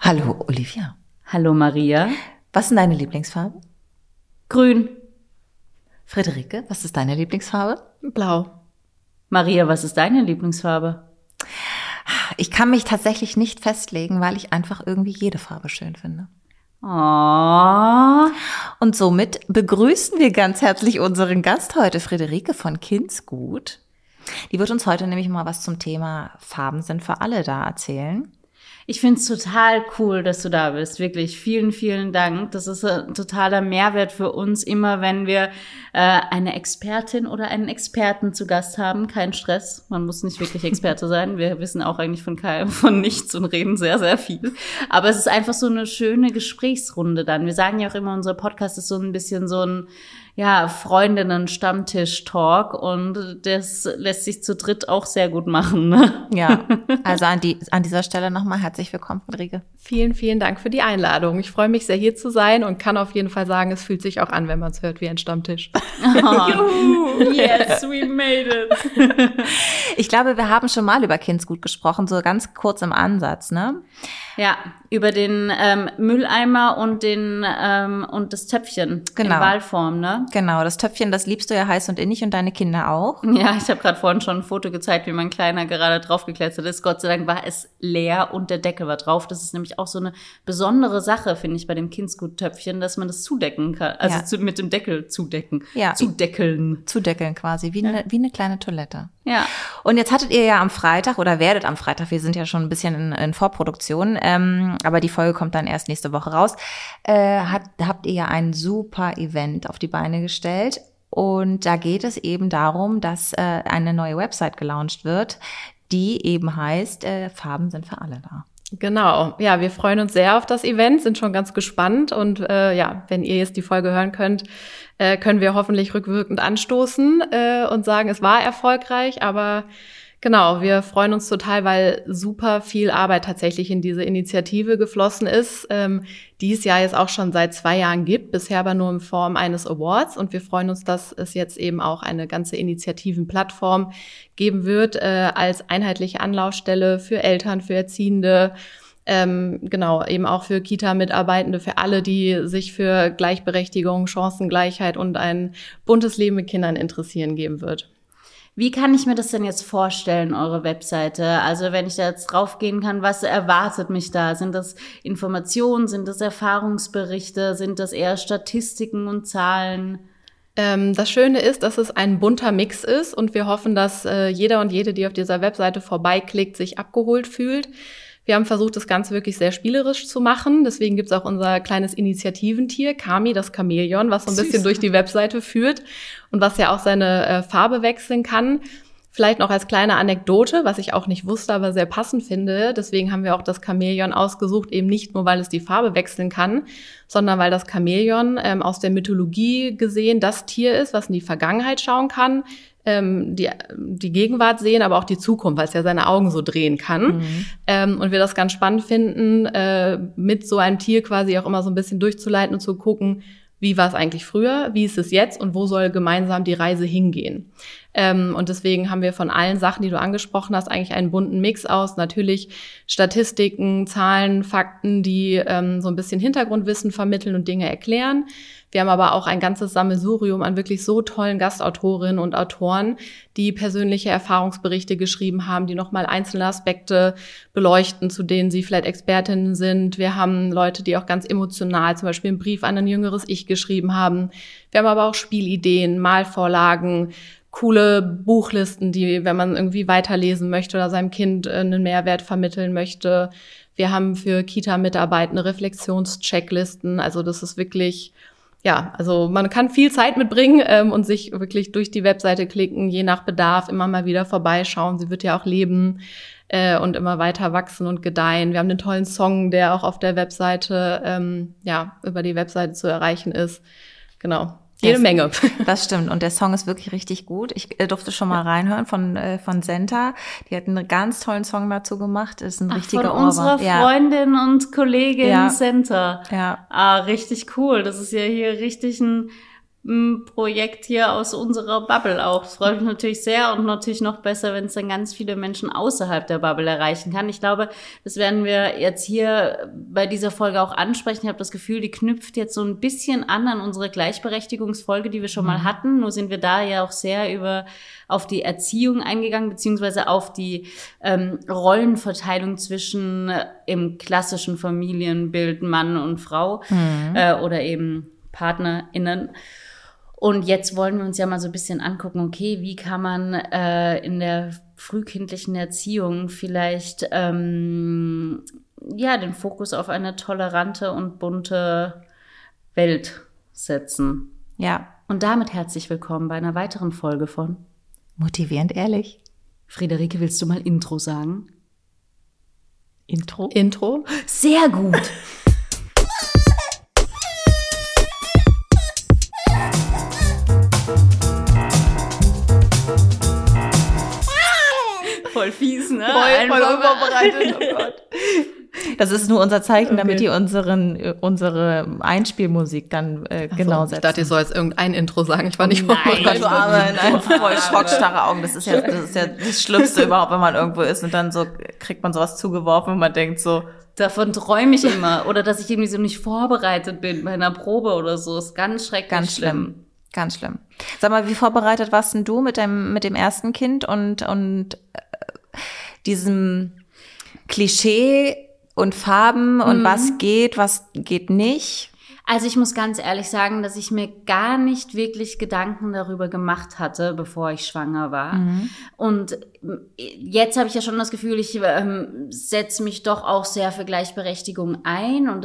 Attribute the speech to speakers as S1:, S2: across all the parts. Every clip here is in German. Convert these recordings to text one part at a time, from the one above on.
S1: Hallo Olivia.
S2: Hallo Maria.
S1: Was ist denn deine Lieblingsfarbe?
S2: Grün.
S1: Friederike, was ist deine Lieblingsfarbe?
S3: Blau.
S2: Maria, was ist deine Lieblingsfarbe?
S1: Ich kann mich tatsächlich nicht festlegen, weil ich einfach irgendwie jede Farbe schön finde.
S2: Oh.
S1: Und somit begrüßen wir ganz herzlich unseren Gast heute, Friederike von Kindsgut. Die wird uns heute nämlich mal was zum Thema Farben sind für alle da erzählen.
S2: Ich find's total cool, dass du da bist. Wirklich, vielen, vielen Dank. Das ist ein totaler Mehrwert für uns, immer wenn wir eine Expertin oder einen Experten zu Gast haben. Kein Stress, man muss nicht wirklich Experte sein. Wir wissen auch eigentlich von nichts und reden sehr, sehr viel. Aber es ist einfach so eine schöne Gesprächsrunde dann. Wir sagen ja auch immer, unser Podcast ist so ein bisschen so ein Freundinnen-Stammtisch-Talk und das lässt sich zu dritt auch sehr gut machen, ne?
S1: Ja, also an dieser Stelle nochmal herzlich willkommen, Friederike.
S3: Vielen, vielen Dank für die Einladung. Ich freue mich sehr, hier zu sein und kann auf jeden Fall sagen, es fühlt sich auch an, wenn man es hört, wie ein Stammtisch.
S2: Oh, yes, we made it.
S1: Ich glaube, wir haben schon mal über Kindsgut gesprochen, so ganz kurz im Ansatz, ne?
S2: Ja, über den Mülleimer und das Töpfchen in Wahlform, ne?
S1: Genau, das Töpfchen, das liebst du ja heiß und innig und deine Kinder auch.
S2: Ja, ich habe gerade vorhin schon ein Foto gezeigt, wie mein Kleiner gerade draufgeklettert ist. Gott sei Dank war es leer und der Deckel war drauf. Das ist nämlich auch so eine besondere Sache, finde ich, bei dem Kindsgut-Töpfchen, dass man das zudecken kann. Also mit dem Deckel zudecken.
S1: Ja.
S2: Zudeckeln.
S1: Zudeckeln quasi, wie eine kleine Toilette.
S2: Ja.
S1: Und jetzt hattet ihr ja am Freitag oder werdet am Freitag, wir sind ja schon ein bisschen in Vorproduktion, aber die Folge kommt dann erst nächste Woche raus, habt ihr ja ein super Event auf die Beine gestellt. Und da geht es eben darum, dass eine neue Website gelauncht wird, die eben heißt, Farben sind für alle da.
S3: Genau, ja, wir freuen uns sehr auf das Event, sind schon ganz gespannt und wenn ihr jetzt die Folge hören könnt, können wir hoffentlich rückwirkend anstoßen und sagen, es war erfolgreich, aber genau, wir freuen uns total, weil super viel Arbeit tatsächlich in diese Initiative geflossen ist, die es ja jetzt auch schon seit 2 Jahren gibt, bisher aber nur in Form eines Awards. Und wir freuen uns, dass es jetzt eben auch eine ganze Initiativenplattform geben wird, als einheitliche Anlaufstelle für Eltern, für Erziehende, eben auch für Kita-Mitarbeitende, für alle, die sich für Gleichberechtigung, Chancengleichheit und ein buntes Leben mit Kindern interessieren, geben wird.
S2: Wie kann ich mir das denn jetzt vorstellen, eure Webseite? Also wenn ich da jetzt draufgehen kann, was erwartet mich da? Sind das Informationen, sind das Erfahrungsberichte, sind das eher Statistiken und Zahlen?
S3: Das Schöne ist, dass es ein bunter Mix ist und wir hoffen, dass jeder und jede, die auf dieser Webseite vorbeiklickt, sich abgeholt fühlt. Wir haben versucht, das Ganze wirklich sehr spielerisch zu machen. Deswegen gibt's auch unser kleines Initiativentier, Kami, das Chamäleon, was so ein bisschen durch die Webseite führt und was ja auch seine Farbe wechseln kann. Vielleicht noch als kleine Anekdote, was ich auch nicht wusste, aber sehr passend finde. Deswegen haben wir auch das Chamäleon ausgesucht, eben nicht nur, weil es die Farbe wechseln kann, sondern weil das Chamäleon aus der Mythologie gesehen das Tier ist, was in die Vergangenheit schauen kann, die Gegenwart sehen, aber auch die Zukunft, weil es ja seine Augen so drehen kann. Und wir das ganz spannend finden, mit so einem Tier quasi auch immer so ein bisschen durchzuleiten und zu gucken, wie war es eigentlich früher, wie ist es jetzt und wo soll gemeinsam die Reise hingehen. Und deswegen haben wir von allen Sachen, die du angesprochen hast, eigentlich einen bunten Mix aus. Natürlich Statistiken, Zahlen, Fakten, die so ein bisschen Hintergrundwissen vermitteln und Dinge erklären. Wir haben aber auch ein ganzes Sammelsurium an wirklich so tollen Gastautorinnen und Autoren, die persönliche Erfahrungsberichte geschrieben haben, die nochmal einzelne Aspekte beleuchten, zu denen sie vielleicht Expertinnen sind. Wir haben Leute, die auch ganz emotional zum Beispiel einen Brief an ein jüngeres Ich geschrieben haben. Wir haben aber auch Spielideen, Malvorlagen, coole Buchlisten, die, wenn man irgendwie weiterlesen möchte oder seinem Kind einen Mehrwert vermitteln möchte. Wir haben für Kita-Mitarbeitende Reflexionschecklisten. Also das ist wirklich, also man kann viel Zeit mitbringen und sich wirklich durch die Webseite klicken, je nach Bedarf immer mal wieder vorbeischauen. Sie wird ja auch leben und immer weiter wachsen und gedeihen. Wir haben einen tollen Song, der auch auf der Webseite, über die Webseite zu erreichen ist. Genau. Jede Menge.
S1: Das stimmt. Und der Song ist wirklich richtig gut. Ich durfte schon mal reinhören von Senta. Die hat einen ganz tollen Song dazu gemacht. Ist ein richtiger
S2: Von unserer Freundin und Kollegin Senta.
S1: Ja.
S2: Richtig cool. Das ist ja hier richtig ein Projekt hier aus unserer Bubble auch. Das freut mich natürlich sehr und natürlich noch besser, wenn es dann ganz viele Menschen außerhalb der Bubble erreichen kann. Ich glaube, das werden wir jetzt hier bei dieser Folge auch ansprechen. Ich habe das Gefühl, die knüpft jetzt so ein bisschen an unsere Gleichberechtigungsfolge, die wir schon mal hatten. Nur sind wir da ja auch sehr auf die Erziehung eingegangen, beziehungsweise auf die Rollenverteilung zwischen im klassischen Familienbild Mann und Frau oder eben PartnerInnen. Und jetzt wollen wir uns ja mal so ein bisschen angucken, okay, wie kann man in der frühkindlichen Erziehung vielleicht den Fokus auf eine tolerante und bunte Welt setzen.
S1: Ja.
S2: Und damit herzlich willkommen bei einer weiteren Folge von
S1: Motivierend ehrlich.
S2: Friederike, willst du mal Intro sagen?
S3: Intro?
S2: Sehr gut! Voll fies, ne?
S1: Voll unvorbereitet, oh Gott. Das ist nur unser Zeichen, damit die unsere Einspielmusik dann genau setzen.
S3: Ich dachte, ihr soll jetzt irgendein Intro sagen. Ich war nicht
S1: vorbereitet. Nein, voll schockstarre Augen. Das ist ja das Schlimmste überhaupt, wenn man irgendwo ist und dann so kriegt man sowas zugeworfen und man denkt so,
S2: davon träume ich immer. Oder dass ich irgendwie so nicht vorbereitet bin bei einer Probe oder so. Ist ganz schrecklich.
S1: Ganz schlimm. Ganz schlimm. Sag mal, wie vorbereitet warst denn du mit dem ersten Kind und diesem Klischee und Farben und was geht nicht?
S2: Also ich muss ganz ehrlich sagen, dass ich mir gar nicht wirklich Gedanken darüber gemacht hatte, bevor ich schwanger war. Und jetzt habe ich ja schon das Gefühl, ich setze mich doch auch sehr für Gleichberechtigung ein. Und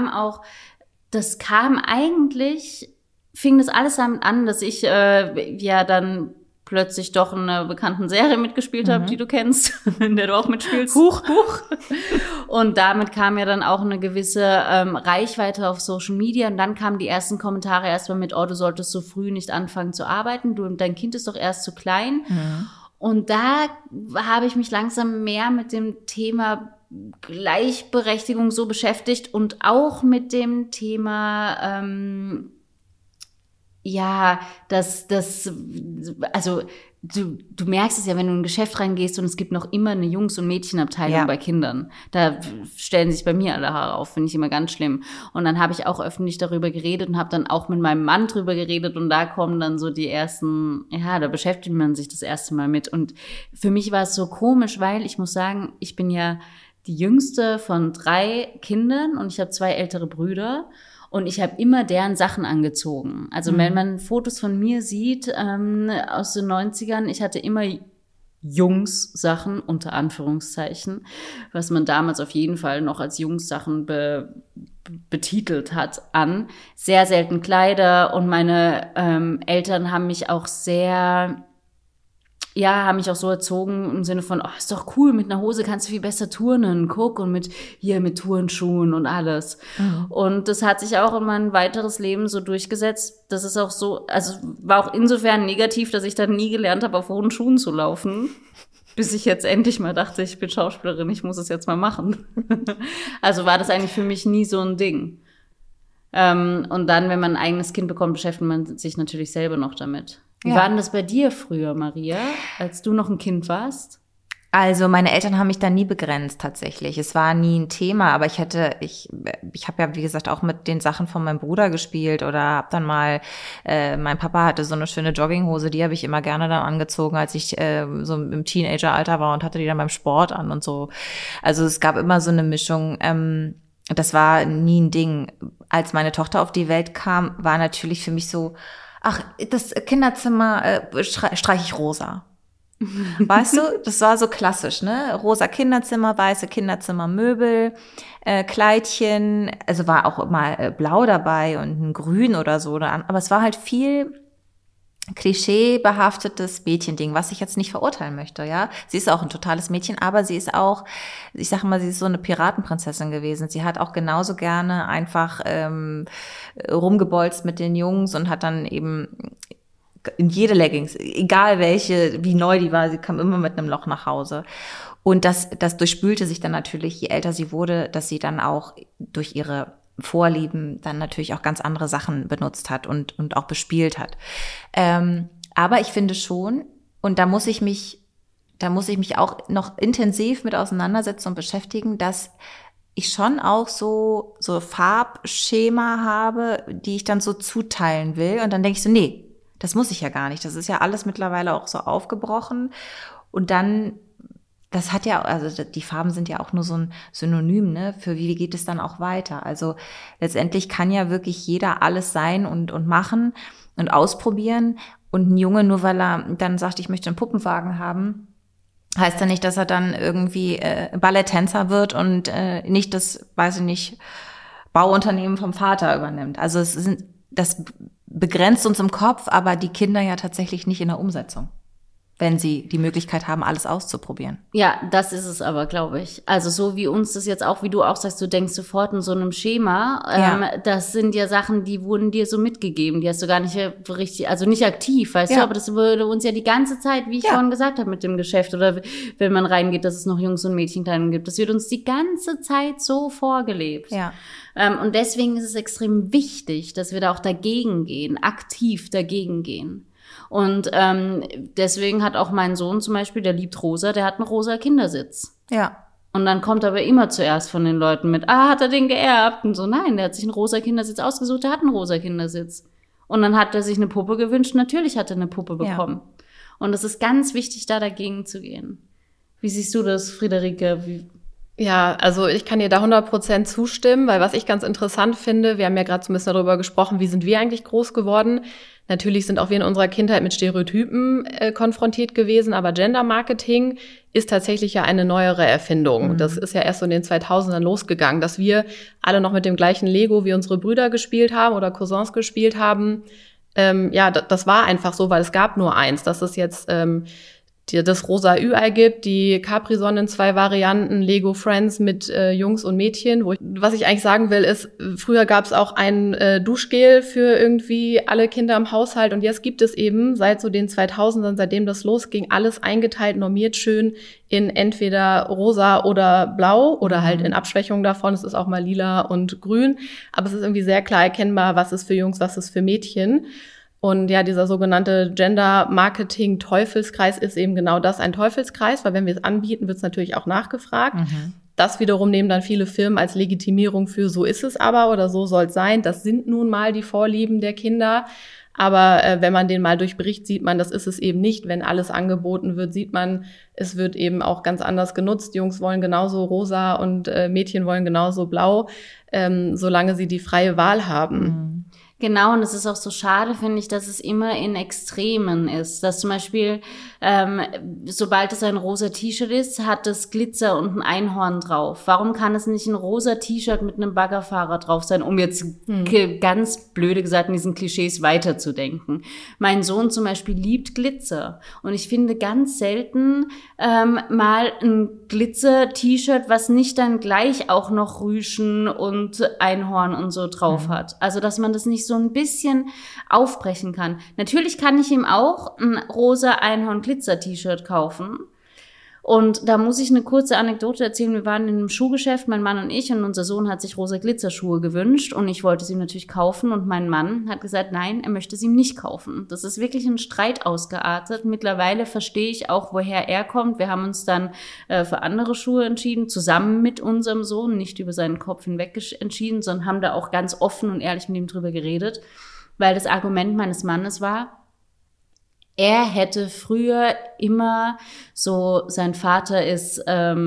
S2: fing das alles damit an, dass ich dann plötzlich doch in einer bekannten Serie mitgespielt habe, die du kennst, in der du auch mitspielst. Huch. Und damit kam ja dann auch eine gewisse Reichweite auf Social Media. Und dann kamen die ersten Kommentare erstmal mit, du solltest so früh nicht anfangen zu arbeiten. Dein Kind ist doch erst zu klein. Und da habe ich mich langsam mehr mit dem Thema Gleichberechtigung so beschäftigt und auch mit dem Thema du merkst es ja, wenn du in ein Geschäft reingehst und es gibt noch immer eine Jungs- und Mädchenabteilung bei Kindern. Da stellen sich bei mir alle Haare auf, finde ich immer ganz schlimm. Und dann habe ich auch öffentlich darüber geredet und habe dann auch mit meinem Mann drüber geredet und da kommen dann so die ersten, da beschäftigt man sich das erste Mal mit. Und für mich war es so komisch, weil ich muss sagen, ich bin ja die jüngste von 3 Kindern und ich habe 2 ältere Brüder. Und ich habe immer deren Sachen angezogen. Also wenn man Fotos von mir sieht aus den 90ern, ich hatte immer Jungs-Sachen, unter Anführungszeichen, was man damals auf jeden Fall noch als Jungs-Sachen betitelt hat, an. Sehr selten Kleider und meine Eltern haben mich auch haben mich auch so erzogen im Sinne von, ist doch cool, mit einer Hose kannst du viel besser turnen, guck, und mit Turnschuhen und alles. Und das hat sich auch in mein weiteres Leben so durchgesetzt. Das ist auch so, also war auch insofern negativ, dass ich dann nie gelernt habe, auf hohen Schuhen zu laufen. Bis ich jetzt endlich mal dachte, ich bin Schauspielerin, ich muss es jetzt mal machen. Also war das eigentlich für mich nie so ein Ding. Und dann, wenn man ein eigenes Kind bekommt, beschäftigt man sich natürlich selber noch damit. Wie war denn das bei dir früher, Maria, als du noch ein Kind warst?
S1: Also meine Eltern haben mich da nie begrenzt tatsächlich. Es war nie ein Thema, aber ich habe ja, wie gesagt, auch mit den Sachen von meinem Bruder gespielt oder habe dann mal, mein Papa hatte so eine schöne Jogginghose, die habe ich immer gerne dann angezogen, als ich so im Teenageralter war und hatte die dann beim Sport an und so. Also es gab immer so eine Mischung. Das war nie ein Ding. Als meine Tochter auf die Welt kam, war natürlich für mich so, das Kinderzimmer streiche ich rosa. Weißt du, das war so klassisch, ne? Rosa Kinderzimmer, weiße Kinderzimmermöbel, Kleidchen, also war auch mal blau dabei und ein Grün oder so. Aber es war halt viel klischeebehaftetes Mädchending, was ich jetzt nicht verurteilen möchte, ja. Sie ist auch ein totales Mädchen, aber sie ist auch, ich sag mal, sie ist so eine Piratenprinzessin gewesen. Sie hat auch genauso gerne einfach rumgebolzt mit den Jungs und hat dann eben in jede Leggings, egal welche, wie neu die war, sie kam immer mit einem Loch nach Hause. Und das durchspülte sich dann natürlich, je älter sie wurde, dass sie dann auch durch ihre Vorlieben dann natürlich auch ganz andere Sachen benutzt hat und auch bespielt hat. Aber ich finde schon, und da muss ich mich auch noch intensiv mit auseinandersetzen und beschäftigen, dass ich schon auch so Farbschema habe, die ich dann so zuteilen will. Und dann denke ich so, nee, das muss ich ja gar nicht. Das ist ja alles mittlerweile auch so aufgebrochen. Und dann, das hat ja, also die Farben sind ja auch nur so ein Synonym, ne, für wie geht es dann auch weiter. Also letztendlich kann ja wirklich jeder alles sein und machen und ausprobieren. Und ein Junge, nur weil er dann sagt, ich möchte einen Puppenwagen haben, heißt ja nicht, dass er dann irgendwie Balletttänzer wird und nicht das, weiß ich nicht, Bauunternehmen vom Vater übernimmt. Also das begrenzt uns im Kopf, aber die Kinder ja tatsächlich nicht in der Umsetzung, wenn sie die Möglichkeit haben, alles auszuprobieren.
S2: Ja, das ist es aber, glaube ich. Also so wie uns das jetzt auch, wie du auch sagst, du denkst sofort in so einem Schema. Das sind ja Sachen, die wurden dir so mitgegeben. Die hast du gar nicht richtig, also nicht aktiv, weißt du, aber das würde uns ja die ganze Zeit, wie ich vorhin gesagt habe, mit dem Geschäft oder wenn man reingeht, dass es noch Jungs- und Mädchenkleidung gibt. Das wird uns die ganze Zeit so vorgelebt.
S1: Ja.
S2: Und deswegen ist es extrem wichtig, dass wir da auch dagegen gehen, aktiv dagegen gehen. Und deswegen hat auch mein Sohn zum Beispiel, der liebt rosa, der hat einen rosa Kindersitz.
S1: Ja.
S2: Und dann kommt aber immer zuerst von den Leuten mit, hat er den geerbt? Und so, nein, der hat sich einen rosa Kindersitz ausgesucht, der hat einen rosa Kindersitz. Und dann hat er sich eine Puppe gewünscht, natürlich hat er eine Puppe bekommen. Ja. Und es ist ganz wichtig, da dagegen zu gehen. Wie siehst du das, Friederike?
S3: Ja, also ich kann dir da 100% zustimmen, weil was ich ganz interessant finde, wir haben ja gerade so ein bisschen darüber gesprochen, wie sind wir eigentlich groß geworden? Natürlich sind auch wir in unserer Kindheit mit Stereotypen konfrontiert gewesen, aber Gender-Marketing ist tatsächlich ja eine neuere Erfindung. Mhm. Das ist ja erst so in den 2000ern losgegangen, dass wir alle noch mit dem gleichen Lego wie unsere Brüder gespielt haben oder Cousins gespielt haben. Das war einfach so, weil es gab nur eins. Dass es jetzt das rosa Ü-Ei gibt, die Capri-Sonne in 2 Varianten, Lego Friends mit Jungs und Mädchen. Was ich eigentlich sagen will, ist, früher gab es auch ein Duschgel für irgendwie alle Kinder im Haushalt und jetzt gibt es eben seit so den 2000ern, seitdem das losging, alles eingeteilt, normiert schön in entweder rosa oder blau oder halt in Abschwächung davon. Es ist auch mal lila und grün, aber es ist irgendwie sehr klar erkennbar, was ist für Jungs, was ist für Mädchen. Und ja, dieser sogenannte Gender-Marketing-Teufelskreis ist eben genau das, ein Teufelskreis, weil wenn wir es anbieten, wird es natürlich auch nachgefragt. Mhm. Das wiederum nehmen dann viele Firmen als Legitimierung für so ist es aber oder so soll es sein. Das sind nun mal die Vorlieben der Kinder. Aber wenn man den mal durchbricht, sieht man, das ist es eben nicht. Wenn alles angeboten wird, sieht man, es wird eben auch ganz anders genutzt. Jungs wollen genauso rosa und Mädchen wollen genauso blau, solange sie die freie Wahl haben.
S2: Mhm. Genau, und es ist auch so schade, finde ich, dass es immer in Extremen ist. Dass zum Beispiel, sobald es ein rosa T-Shirt ist, hat es Glitzer und ein Einhorn drauf. Warum kann es nicht ein rosa T-Shirt mit einem Baggerfahrer drauf sein, um jetzt ganz blöde gesagt in diesen Klischees weiterzudenken? Mein Sohn zum Beispiel liebt Glitzer. Und ich finde ganz selten mal ein Glitzer-T-Shirt, was nicht dann gleich auch noch Rüschen und Einhorn und so drauf hat. Also, dass man das nicht so ein bisschen aufbrechen kann. Natürlich kann ich ihm auch ein rosa Einhorn-Glitzer-T-Shirt kaufen. Und da muss ich eine kurze Anekdote erzählen. Wir waren in einem Schuhgeschäft, mein Mann und ich, und unser Sohn hat sich rosa Glitzerschuhe gewünscht und ich wollte sie ihm natürlich kaufen und mein Mann hat gesagt, nein, er möchte sie ihm nicht kaufen. Das ist wirklich ein Streit ausgeartet. Mittlerweile verstehe ich auch, woher er kommt. Wir haben uns dann für andere Schuhe entschieden, zusammen mit unserem Sohn, nicht über seinen Kopf hinweg entschieden, sondern haben da auch ganz offen und ehrlich mit ihm drüber geredet, weil das Argument meines Mannes war, er hätte früher immer so, sein Vater ist,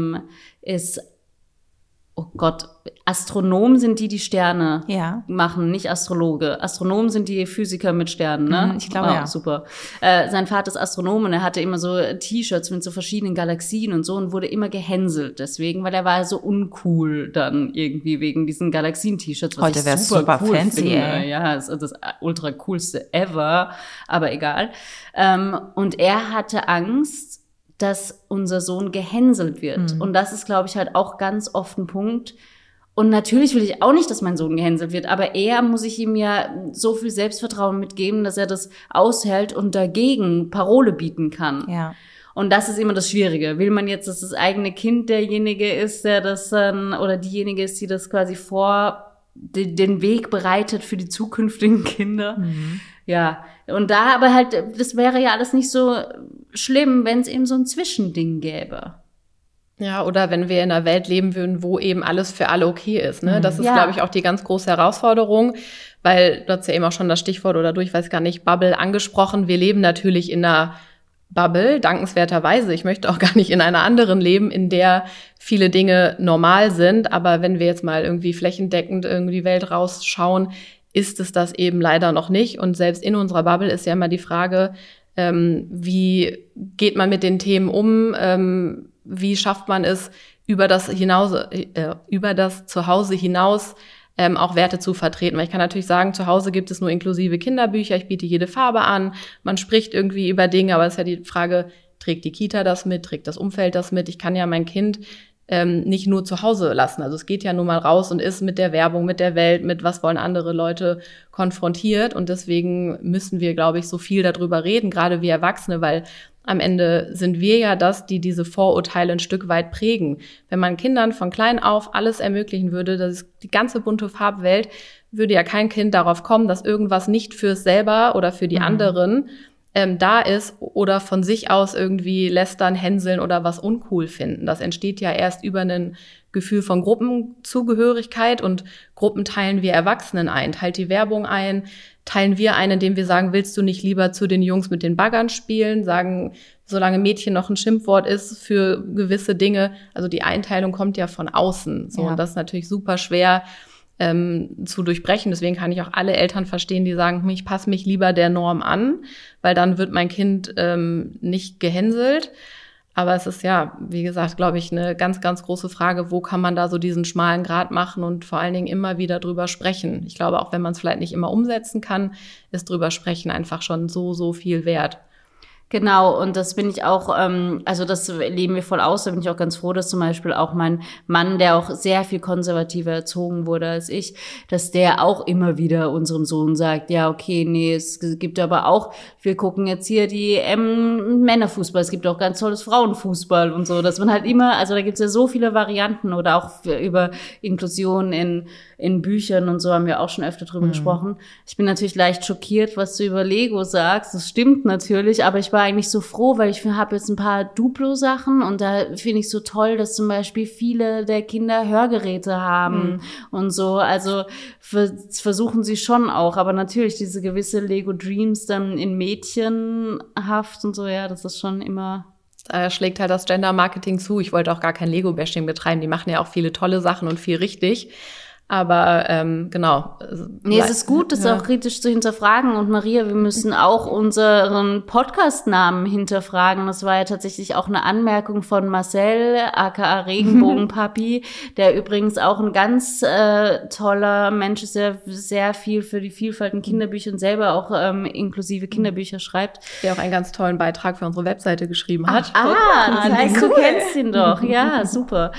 S2: oh Gott, Astronom sind die Sterne machen, nicht Astrologe. Astronomen sind die Physiker mit Sternen, ne?
S1: Ich glaube, ja.
S2: Super. Sein Vater ist Astronom und er hatte immer so T-Shirts mit so verschiedenen Galaxien und so und wurde immer gehänselt deswegen, weil er war so uncool dann irgendwie wegen diesen Galaxien-T-Shirts.
S1: Heute wäre es super cool fancy,
S2: finde. Ja, ist das ultra coolste ever, aber egal. Und er hatte Angst, dass unser Sohn gehänselt wird. Und das ist, glaube ich, halt auch ganz oft ein Punkt. Und natürlich will ich auch nicht, dass mein Sohn gehänselt wird, aber eher muss ich ihm ja so viel Selbstvertrauen mitgeben, dass er das aushält und dagegen Parole bieten kann.
S1: Ja.
S2: Und das ist immer das Schwierige. Will man jetzt, dass das eigene Kind derjenige ist, der das dann, oder diejenige ist, die das quasi den Weg bereitet für die zukünftigen Kinder. Ja, und da aber halt, das wäre ja alles nicht so schlimm, wenn es eben so ein Zwischending gäbe.
S3: Ja, oder wenn wir in einer Welt leben würden, wo eben alles für alle okay ist. Ne? Das ist, glaube ich, auch die ganz große Herausforderung, weil du hast ja eben auch schon das Stichwort ich weiß gar nicht, Bubble angesprochen. Wir leben natürlich in einer Bubble, dankenswerterweise. Ich möchte auch gar nicht in einer anderen leben, in der viele Dinge normal sind. Aber wenn wir jetzt mal irgendwie flächendeckend irgendwie die Welt rausschauen, ist es das eben leider noch nicht. Und selbst in unserer Bubble ist ja immer die Frage, wie geht man mit den Themen um? Wie schafft man es, über das Zuhause hinaus auch Werte zu vertreten? Weil ich kann natürlich sagen, zu Hause gibt es nur inklusive Kinderbücher, ich biete jede Farbe an, man spricht irgendwie über Dinge, aber es ist ja die Frage, trägt die Kita das mit, trägt das Umfeld das mit? Ich kann ja mein Kind nicht nur zu Hause lassen. Also es geht ja nun mal raus und ist mit der Werbung, mit der Welt, mit was wollen andere Leute konfrontiert. Und deswegen müssen wir, glaube ich, so viel darüber reden, gerade wir Erwachsene, weil am Ende sind wir ja das, die diese Vorurteile ein Stück weit prägen. Wenn man Kindern von klein auf alles ermöglichen würde, das ist die ganze bunte Farbwelt, würde ja kein Kind darauf kommen, dass irgendwas nicht fürs selber oder für die anderen da ist oder von sich aus irgendwie lästern, hänseln oder was uncool finden. Das entsteht ja erst über ein Gefühl von Gruppenzugehörigkeit und Gruppen teilen wir Erwachsenen ein. Teilt die Werbung ein, teilen wir ein, indem wir sagen, willst du nicht lieber zu den Jungs mit den Baggern spielen? Sagen, solange Mädchen noch ein Schimpfwort ist für gewisse Dinge. Also die Einteilung kommt ja von außen. So, ja. Und das ist natürlich super schwer zu durchbrechen. Deswegen kann ich auch alle Eltern verstehen, die sagen, ich passe mich lieber der Norm an, weil dann wird mein Kind nicht gehänselt. Aber es ist ja, wie gesagt, glaube ich, eine ganz, ganz große Frage, wo kann man da so diesen schmalen Grat machen und vor allen Dingen immer wieder drüber sprechen. Ich glaube, auch wenn man es vielleicht nicht immer umsetzen kann, ist drüber sprechen einfach schon so viel wert.
S2: Genau, und das bin ich auch, also das leben wir voll aus, da bin ich auch ganz froh, dass zum Beispiel auch mein Mann, der auch sehr viel konservativer erzogen wurde als ich, dass der auch immer wieder unserem Sohn sagt, ja, okay, nee, es gibt aber auch, wir gucken jetzt hier die Männerfußball, es gibt auch ganz tolles Frauenfußball und so, dass man halt immer, also da gibt's ja so viele Varianten oder auch über Inklusion in Büchern und so haben wir auch schon öfter drüber gesprochen. Ich bin natürlich leicht schockiert, was du über Lego sagst, das stimmt natürlich, aber ich war eigentlich so froh, weil ich habe jetzt ein paar Duplo-Sachen und da finde ich so toll, dass zum Beispiel viele der Kinder Hörgeräte haben und so. Also versuchen sie schon auch, aber natürlich diese gewisse Lego Dreams dann in Mädchenhaft und so, ja, das ist schon immer...
S3: Da schlägt halt das Gender-Marketing zu. Ich wollte auch gar kein Lego-Bashing betreiben. Die machen ja auch viele tolle Sachen und viel richtig. Aber genau.
S2: Nee, es ist gut, das auch kritisch zu hinterfragen. Und Maria, wir müssen auch unseren Podcast-Namen hinterfragen. Das war ja tatsächlich auch eine Anmerkung von Marcel, aka Regenbogenpapi, der übrigens auch ein ganz toller Mensch ist, der sehr viel für die Vielfalt in Kinderbüchern selber auch inklusive Kinderbücher schreibt.
S3: Der auch einen ganz tollen Beitrag für unsere Webseite geschrieben hat.
S2: Das heißt, du kennst ihn doch. Ja, super.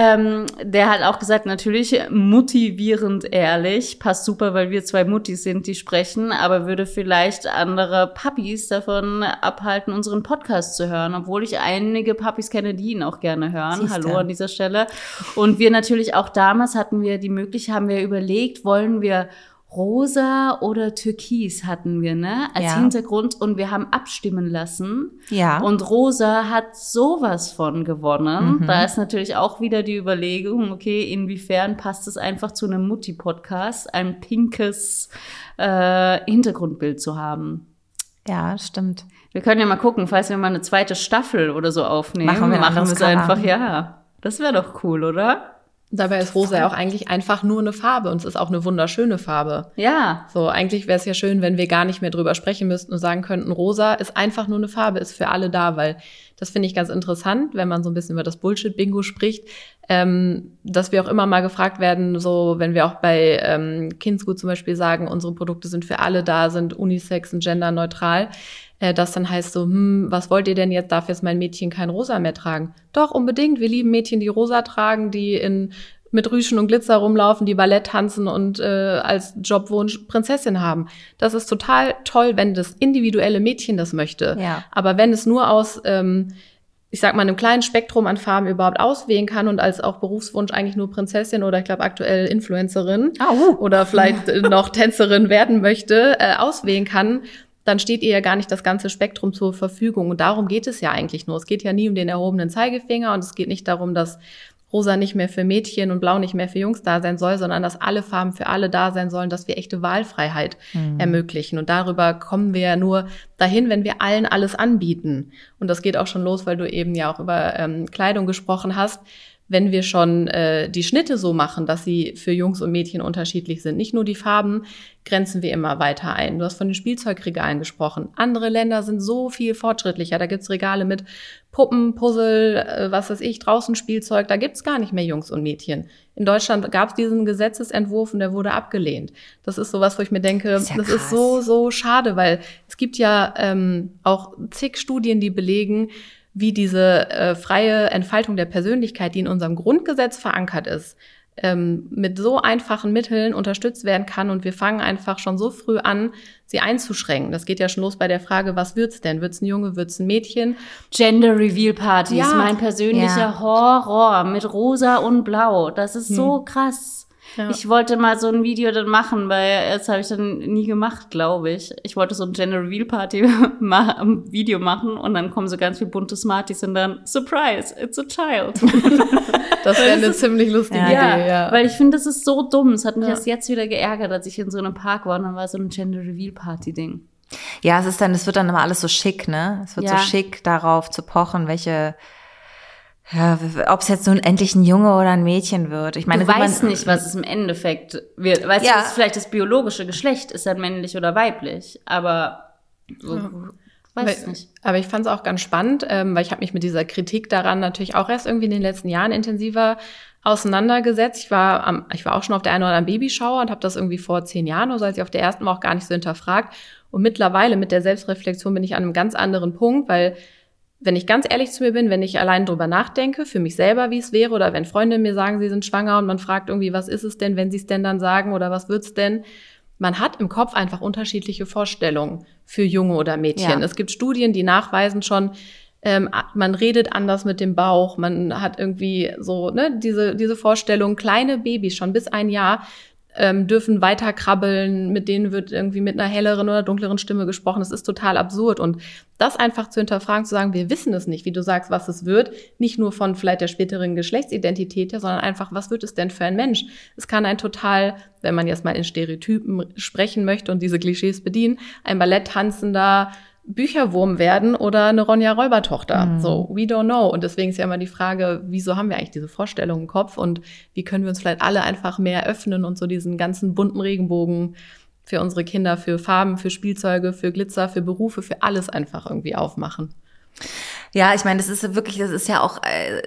S2: Der hat auch gesagt, natürlich motivierend ehrlich, passt super, weil wir zwei Muttis sind, die sprechen, aber würde vielleicht andere Papis davon abhalten, unseren Podcast zu hören, obwohl ich einige Papis kenne, die ihn auch gerne hören.
S1: Siehste.
S2: Hallo an dieser Stelle. Und wir natürlich auch damals haben wir überlegt, wollen wir rosa oder türkis hatten wir, ne, als Hintergrund und wir haben abstimmen lassen.
S1: Ja.
S2: Und rosa hat sowas von gewonnen. Da ist natürlich auch wieder die Überlegung, okay, inwiefern passt es einfach zu einem Mutti-Podcast, ein pinkes Hintergrundbild zu haben.
S1: Ja, stimmt.
S2: Wir können ja mal gucken, falls wir mal eine zweite Staffel oder so aufnehmen.
S1: Machen wir
S2: es einfach, ja. Das wäre doch cool, oder?
S3: Dabei ist rosa ja auch eigentlich einfach nur eine Farbe und es ist auch eine wunderschöne Farbe.
S2: Ja.
S3: So, eigentlich wäre es ja schön, wenn wir gar nicht mehr drüber sprechen müssten und sagen könnten, rosa ist einfach nur eine Farbe, ist für alle da, weil das finde ich ganz interessant, wenn man so ein bisschen über das Bullshit-Bingo spricht, dass wir auch immer mal gefragt werden, so wenn wir auch bei Kindsgut zum Beispiel sagen, unsere Produkte sind für alle da, sind unisex und genderneutral, das dann heißt so, was wollt ihr denn jetzt, darf jetzt mein Mädchen kein Rosa mehr tragen? Doch, unbedingt, wir lieben Mädchen, die Rosa tragen, die mit Rüschen und Glitzer rumlaufen, die Ballett tanzen und als Jobwunsch Prinzessin haben. Das ist total toll, wenn das individuelle Mädchen das möchte.
S1: Ja.
S3: Aber wenn es nur aus ich sag mal, einem kleinen Spektrum an Farben überhaupt auswählen kann und als auch Berufswunsch eigentlich nur Prinzessin oder ich glaube aktuell Influencerin oder vielleicht noch Tänzerin werden möchte, auswählen kann, dann steht ihr ja gar nicht das ganze Spektrum zur Verfügung. Und darum geht es ja eigentlich nur. Es geht ja nie um den erhobenen Zeigefinger und es geht nicht darum, dass Rosa nicht mehr für Mädchen und Blau nicht mehr für Jungs da sein soll, sondern dass alle Farben für alle da sein sollen, dass wir echte Wahlfreiheit ermöglichen. Und darüber kommen wir ja nur dahin, wenn wir allen alles anbieten. Und das geht auch schon los, weil du eben ja auch über Kleidung gesprochen hast. Wenn wir schon die Schnitte so machen, dass sie für Jungs und Mädchen unterschiedlich sind, nicht nur die Farben, grenzen wir immer weiter ein. Du hast von den Spielzeugregalen gesprochen. Andere Länder sind so viel fortschrittlicher. Da gibt's Regale mit Puppen, Puzzle, was weiß ich, draußen Spielzeug. Da gibt's gar nicht mehr Jungs und Mädchen. In Deutschland gab's diesen Gesetzesentwurf und der wurde abgelehnt. Das ist sowas, wo ich mir denke, das ist so schade, weil es gibt ja auch zig Studien, die belegen, wie diese freie Entfaltung der Persönlichkeit, die in unserem Grundgesetz verankert ist, mit so einfachen Mitteln unterstützt werden kann. Und wir fangen einfach schon so früh an, sie einzuschränken. Das geht ja schon los bei der Frage, was wird's denn? Wird's ein Junge, wird's ein Mädchen?
S2: Gender Reveal Partys, mein persönlicher Horror mit Rosa und Blau. Das ist so krass. Ja. Ich wollte mal so ein Video dann machen, weil das habe ich dann nie gemacht, glaube ich. Ich wollte so ein Gender Reveal Party Video machen und dann kommen so ganz viele bunte Smarties und dann Surprise, it's a child.
S3: Das wäre eine ziemlich lustige Idee, ja.
S2: Weil ich finde, das ist so dumm. Es hat mich erst jetzt wieder geärgert, als ich in so einem Park war und dann war so ein Gender Reveal Party Ding.
S1: Ja, es wird dann immer alles so schick, ne? Es wird so schick, darauf zu pochen, ob es jetzt nun endlich ein Junge oder ein Mädchen wird. Ich meine,
S2: du weißt nicht, was es im Endeffekt wird. Weißt du, vielleicht das biologische Geschlecht ist dann männlich oder weiblich, aber weiß nicht.
S3: Aber ich fand es auch ganz spannend, weil ich habe mich mit dieser Kritik daran natürlich auch erst irgendwie in den letzten Jahren intensiver auseinandergesetzt. Ich war auch schon auf der einen oder anderen Babyshower und habe das irgendwie vor 10 Jahren oder so, als ich auf der ersten war, auch gar nicht so hinterfragt. Und mittlerweile mit der Selbstreflexion bin ich an einem ganz anderen Punkt, weil wenn ich ganz ehrlich zu mir bin, wenn ich allein drüber nachdenke, für mich selber, wie es wäre, oder wenn Freunde mir sagen, sie sind schwanger und man fragt irgendwie, was ist es denn, wenn sie es denn dann sagen oder was wird's denn? Man hat im Kopf einfach unterschiedliche Vorstellungen für Junge oder Mädchen. Ja. Es gibt Studien, die nachweisen schon, man redet anders mit dem Bauch, man hat irgendwie so diese Vorstellung, kleine Babys schon bis 1 Jahr dürfen weiter krabbeln, mit denen wird irgendwie mit einer helleren oder dunkleren Stimme gesprochen. Das ist total absurd. Und das einfach zu hinterfragen, zu sagen, wir wissen es nicht, wie du sagst, was es wird, nicht nur von vielleicht der späteren Geschlechtsidentität her, sondern einfach, was wird es denn für ein Mensch? Es kann ein total, wenn man jetzt mal in Stereotypen sprechen möchte und diese Klischees bedienen, ein Balletttanzender Bücherwurm werden oder eine Ronja Räubertochter. So, we don't know. Und deswegen ist ja immer die Frage, wieso haben wir eigentlich diese Vorstellung im Kopf und wie können wir uns vielleicht alle einfach mehr öffnen und so diesen ganzen bunten Regenbogen für unsere Kinder, für Farben, für Spielzeuge, für Glitzer, für Berufe, für alles einfach irgendwie aufmachen.
S1: Ja, ich meine, das ist ja auch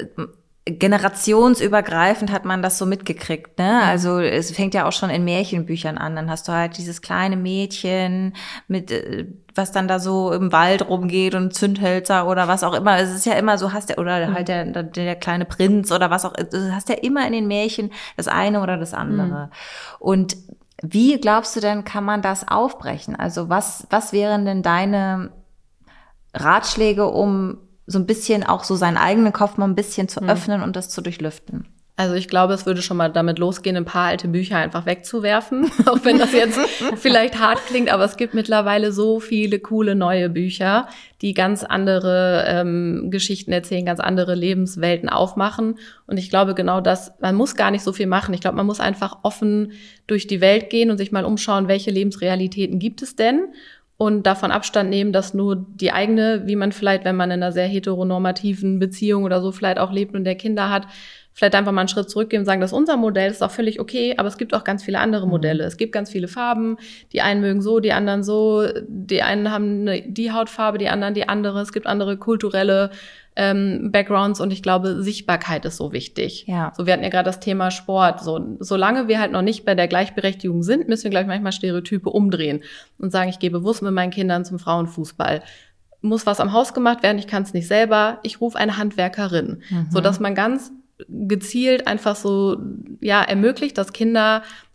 S1: generationsübergreifend hat man das so mitgekriegt, ne? Also es fängt ja auch schon in Märchenbüchern an. Dann hast du halt dieses kleine Mädchen mit was dann da so im Wald rumgeht und Zündhölzer oder was auch immer. Es ist ja immer so, halt der kleine Prinz oder was auch. Du hast ja immer in den Märchen das eine oder das andere. Und wie glaubst du denn, kann man das aufbrechen? Also was wären denn deine Ratschläge, um so ein bisschen auch so seinen eigenen Kopf mal ein bisschen zu öffnen und das zu durchlüften?
S3: Also ich glaube, es würde schon mal damit losgehen, ein paar alte Bücher einfach wegzuwerfen, auch wenn das jetzt vielleicht hart klingt, aber es gibt mittlerweile so viele coole neue Bücher, die ganz andere Geschichten erzählen, ganz andere Lebenswelten aufmachen. Und ich glaube genau das, man muss gar nicht so viel machen. Ich glaube, man muss einfach offen durch die Welt gehen und sich mal umschauen, welche Lebensrealitäten gibt es denn? Und davon Abstand nehmen, dass nur die eigene, wie man vielleicht, wenn man in einer sehr heteronormativen Beziehung oder so vielleicht auch lebt und der Kinder hat, vielleicht einfach mal einen Schritt zurückgehen und sagen, das ist unser Modell, das ist auch völlig okay, aber es gibt auch ganz viele andere Modelle. Es gibt ganz viele Farben, die einen mögen so, die anderen so, die einen haben die Hautfarbe, die anderen die andere. Es gibt andere kulturelle Backgrounds und ich glaube, Sichtbarkeit ist so wichtig.
S1: Ja.
S3: So, wir hatten ja gerade das Thema Sport. So, solange wir halt noch nicht bei der Gleichberechtigung sind, müssen wir, glaube ich, manchmal Stereotype umdrehen und sagen, ich gehe bewusst mit meinen Kindern zum Frauenfußball. Muss was am Haus gemacht werden, ich kann es nicht selber, ich rufe eine Handwerkerin. So dass man ganz gezielt einfach so ermöglicht, dass Kinder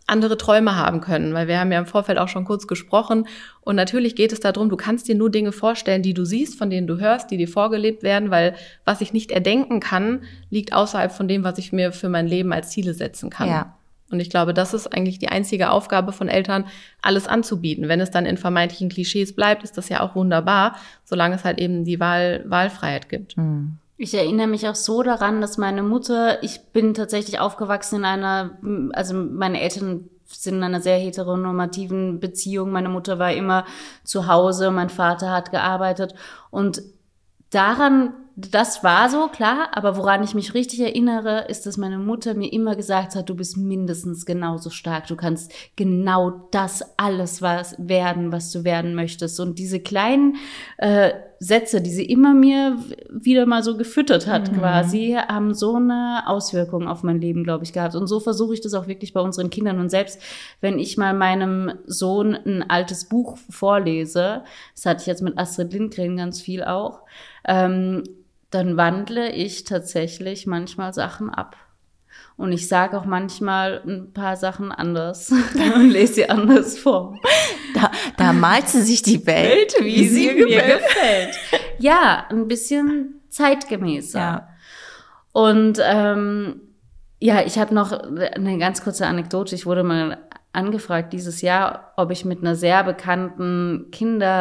S3: andere Träume haben können, weil wir haben ja im Vorfeld auch schon kurz gesprochen und natürlich geht es darum, du kannst dir nur Dinge vorstellen, die du siehst, von denen du hörst, die dir vorgelebt werden, weil was ich nicht erdenken kann, liegt außerhalb von dem, was ich mir für mein Leben als Ziele setzen kann.
S1: Ja.
S3: Und ich glaube, das ist eigentlich die einzige Aufgabe von Eltern, alles anzubieten. Wenn es dann in vermeintlichen Klischees bleibt, ist das ja auch wunderbar, solange es halt eben die Wahlfreiheit gibt.
S2: Ich erinnere mich auch so daran, dass meine Mutter, ich bin tatsächlich aufgewachsen also meine Eltern sind in einer sehr heteronormativen Beziehung. Meine Mutter war immer zu Hause, mein Vater hat gearbeitet und das war so, klar, aber woran ich mich richtig erinnere, ist, dass meine Mutter mir immer gesagt hat, du bist mindestens genauso stark, du kannst genau das alles werden, was du werden möchtest. Und diese kleinen Sätze, die sie immer mir wieder mal so gefüttert hat quasi, haben so eine Auswirkung auf mein Leben, glaube ich, gehabt. Und so versuche ich das auch wirklich bei unseren Kindern. Und selbst wenn ich mal meinem Sohn ein altes Buch vorlese, das hatte ich jetzt mit Astrid Lindgren ganz viel auch, dann wandle ich tatsächlich manchmal Sachen ab. Und ich sage auch manchmal ein paar Sachen anders und lese sie anders vor.
S1: Da malt sie sich die Welt, wie sie mir gefällt.
S2: Ja, ein bisschen zeitgemäßer.
S1: Ja.
S2: Und ich habe noch eine ganz kurze Anekdote. Ich wurde mal angefragt dieses Jahr, ob ich mit einer sehr bekannten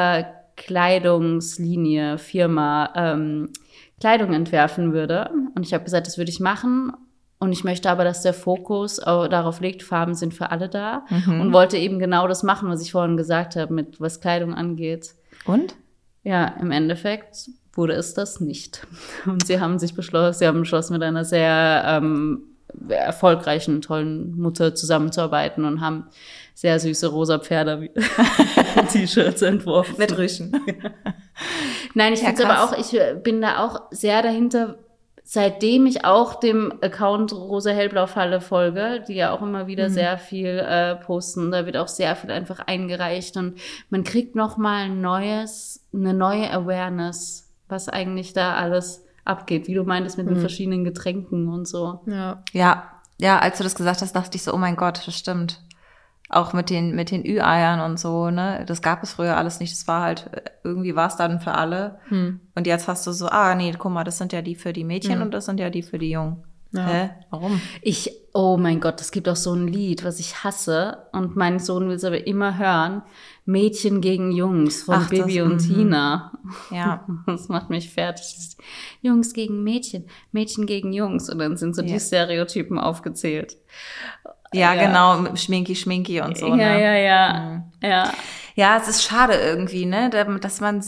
S2: Kinderkleidungslinie, Firma, Kleidung entwerfen würde. Und ich habe gesagt, das würde ich machen. Und ich möchte aber, dass der Fokus darauf liegt, Farben sind für alle da. Und wollte eben genau das machen, was ich vorhin gesagt habe, mit was Kleidung angeht.
S1: Und?
S2: Ja, im Endeffekt wurde es das nicht. Und sie haben beschlossen, mit einer sehr erfolgreichen, tollen Mutter zusammenzuarbeiten und haben sehr süße rosa Pferde-T-Shirts entworfen.
S1: Mit Rüschen.
S2: Nein, ich finde aber auch, ich bin da auch sehr dahinter, seitdem ich auch dem Account Rosa Hellblau Falle folge, die ja auch immer wieder sehr viel posten, da wird auch sehr viel einfach eingereicht und man kriegt nochmal eine neue Awareness, was eigentlich da alles abgeht, wie du meintest mit den verschiedenen Getränken und so.
S1: Ja, als du das gesagt hast, dachte ich so, oh mein Gott, das stimmt. Auch mit den Ü-Eiern und so, ne? Das gab es früher alles nicht. Das war halt, irgendwie war es dann für alle. Und jetzt hast du so, nee, guck mal, das sind ja die für die Mädchen und das sind ja die für die Jungen. Ja. Hä? Warum?
S2: Oh mein Gott, es gibt auch so ein Lied, was ich hasse und mein Sohn will es aber immer hören. Mädchen gegen Jungs von Bibi und Tina.
S1: Ja.
S2: Das macht mich fertig. Jungs gegen Mädchen, Mädchen gegen Jungs und dann sind so die Stereotypen aufgezählt.
S1: Ja, genau, mit Schminki und so.
S2: Ja.
S1: Ja, es ist schade irgendwie, ne, dass man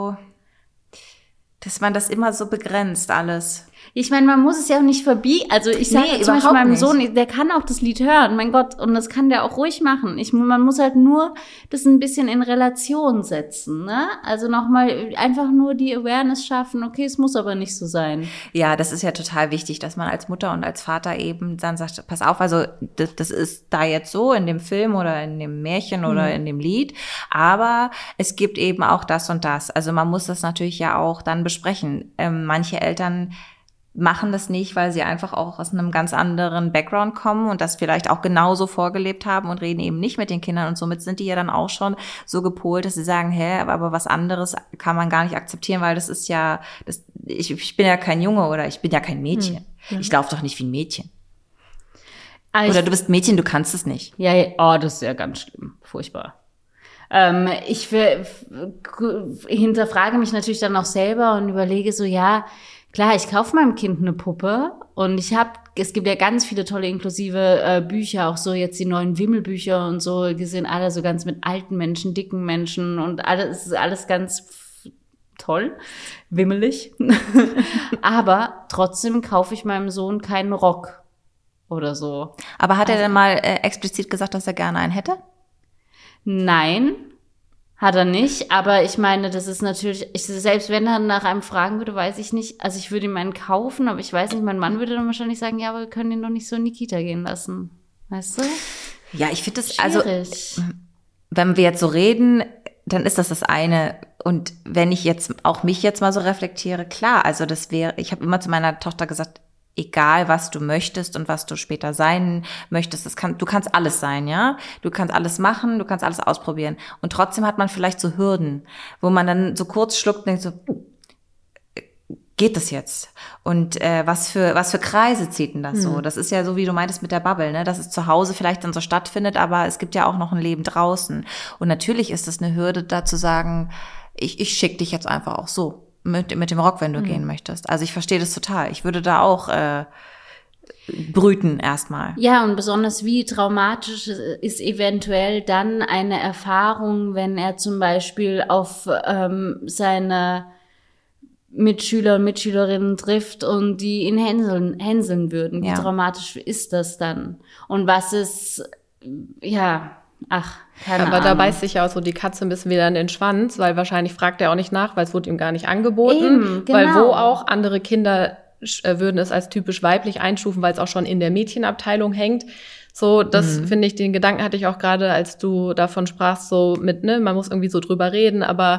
S1: das immer so begrenzt alles.
S2: Ich meine, man muss es ja auch nicht verbieten. Also ich sage zum Beispiel meinem Sohn, der kann auch das Lied hören, mein Gott, und das kann der auch ruhig machen. Man muss halt nur das ein bisschen in Relation setzen, ne? Also nochmal einfach nur die Awareness schaffen, okay, es muss aber nicht so sein.
S1: Ja, das ist ja total wichtig, dass man als Mutter und als Vater eben dann sagt, pass auf, also das ist da jetzt so in dem Film oder in dem Märchen oder in dem Lied, aber es gibt eben auch das und das. Also man muss das natürlich ja auch dann besprechen. Manche Eltern machen das nicht, weil sie einfach auch aus einem ganz anderen Background kommen und das vielleicht auch genauso vorgelebt haben und reden eben nicht mit den Kindern und somit sind die ja dann auch schon so gepolt, dass sie sagen, aber was anderes kann man gar nicht akzeptieren, weil das ist ja, ich bin ja kein Junge oder ich bin ja kein Mädchen. Ich laufe doch nicht wie ein Mädchen. Oder du bist Mädchen, du kannst es nicht.
S2: Ja, das ist ja ganz schlimm, furchtbar. Ich hinterfrage mich natürlich dann auch selber und überlege so, ja, klar, ich kaufe meinem Kind eine Puppe und es gibt ja ganz viele tolle inklusive Bücher, auch so jetzt die neuen Wimmelbücher und so, die sind alle so ganz mit alten Menschen, dicken Menschen und alles ist alles ganz toll, wimmelig. Aber trotzdem kaufe ich meinem Sohn keinen Rock oder so.
S1: Aber hat er denn mal explizit gesagt, dass er gerne einen hätte?
S2: Nein. Hat er nicht, aber ich meine, das ist natürlich, selbst wenn er nach einem fragen würde, weiß ich nicht, also ich würde ihm einen kaufen, aber ich weiß nicht, mein Mann würde dann wahrscheinlich sagen, ja, aber wir können ihn doch nicht so in die Kita gehen lassen, weißt du?
S1: Ja, ich finde das,
S2: schwierig.
S1: Also, wenn wir jetzt so reden, dann ist das eine und wenn ich jetzt auch mich jetzt mal so reflektiere, klar, also ich habe immer zu meiner Tochter gesagt, egal was du möchtest und was du später sein möchtest, du kannst alles sein, ja? Du kannst alles machen, du kannst alles ausprobieren. Und trotzdem hat man vielleicht so Hürden, wo man dann so kurz schluckt und denkt so, geht das jetzt? Und was für Kreise zieht denn das so? Das ist ja so, wie du meintest mit der Bubble, ne? Dass es zu Hause vielleicht dann so stattfindet, aber es gibt ja auch noch ein Leben draußen. Und natürlich ist es eine Hürde, da zu sagen, ich schick dich jetzt einfach auch so mit dem Rock, wenn du gehen möchtest. Also ich verstehe das total. Ich würde da auch brüten erstmal.
S2: Ja, und besonders wie traumatisch ist eventuell dann eine Erfahrung, wenn er zum Beispiel auf seine Mitschüler und Mitschülerinnen trifft und die ihn hänseln würden. Wie traumatisch ist das dann? Und was ist, keine Ahnung.
S3: Aber da beißt sich ja auch so die Katze ein bisschen wieder in den Schwanz, weil wahrscheinlich fragt er auch nicht nach, weil es wurde ihm gar nicht angeboten.
S2: Eben, genau.
S3: Weil wo auch andere Kinder würden es als typisch weiblich einstufen, weil es auch schon in der Mädchenabteilung hängt. So, das finde ich, den Gedanken hatte ich auch gerade, als du davon sprachst, so mit, man muss irgendwie so drüber reden, aber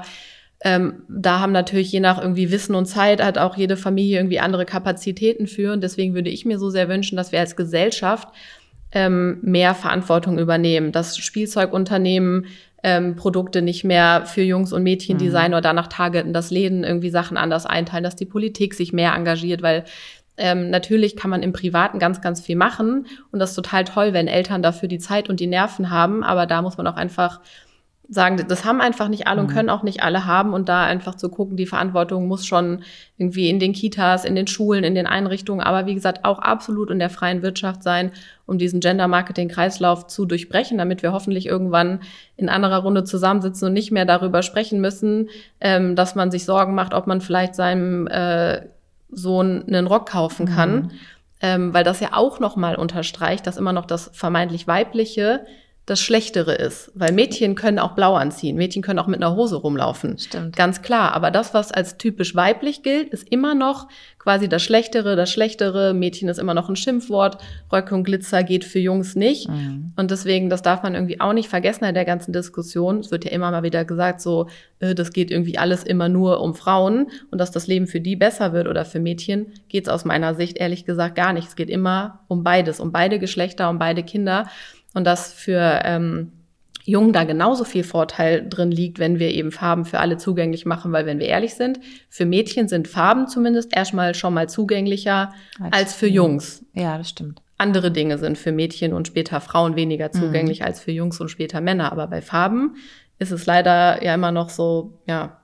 S3: da haben natürlich je nach irgendwie Wissen und Zeit hat auch jede Familie irgendwie andere Kapazitäten für. Und deswegen würde ich mir so sehr wünschen, dass wir als Gesellschaft mehr Verantwortung übernehmen, dass Spielzeugunternehmen Produkte nicht mehr für Jungs und Mädchen designen oder danach targeten, dass Läden irgendwie Sachen anders einteilen, dass die Politik sich mehr engagiert, weil natürlich kann man im Privaten ganz, ganz viel machen und das ist total toll, wenn Eltern dafür die Zeit und die Nerven haben, aber da muss man auch einfach sagen, das haben einfach nicht alle und können auch nicht alle haben und da einfach zu gucken, die Verantwortung muss schon irgendwie in den Kitas, in den Schulen, in den Einrichtungen, aber wie gesagt auch absolut in der freien Wirtschaft sein, um diesen Gender-Marketing-Kreislauf zu durchbrechen, damit wir hoffentlich irgendwann in anderer Runde zusammensitzen und nicht mehr darüber sprechen müssen, dass man sich Sorgen macht, ob man vielleicht seinem Sohn einen Rock kaufen kann, weil das ja auch nochmal unterstreicht, dass immer noch das vermeintlich Weibliche das Schlechtere ist, weil Mädchen können auch blau anziehen, Mädchen können auch mit einer Hose rumlaufen.
S1: Stimmt.
S3: Ganz klar, aber das, was als typisch weiblich gilt, ist immer noch quasi das Schlechtere, Mädchen ist immer noch ein Schimpfwort, Röcke und Glitzer geht für Jungs nicht. Und deswegen, das darf man irgendwie auch nicht vergessen in der ganzen Diskussion. Es wird ja immer mal wieder gesagt, so, das geht irgendwie alles immer nur um Frauen und dass das Leben für die besser wird oder für Mädchen, geht's aus meiner Sicht ehrlich gesagt gar nicht. Es geht immer um beides, um beide Geschlechter, um beide Kinder. Und dass für Jungen da genauso viel Vorteil drin liegt, wenn wir eben Farben für alle zugänglich machen, weil wenn wir ehrlich sind, für Mädchen sind Farben zumindest erstmal schon mal zugänglicher als für Jungs.
S1: Ja, das stimmt.
S3: Andere Dinge sind für Mädchen und später Frauen weniger zugänglich als für Jungs und später Männer. Aber bei Farben ist es leider ja immer noch so, ja.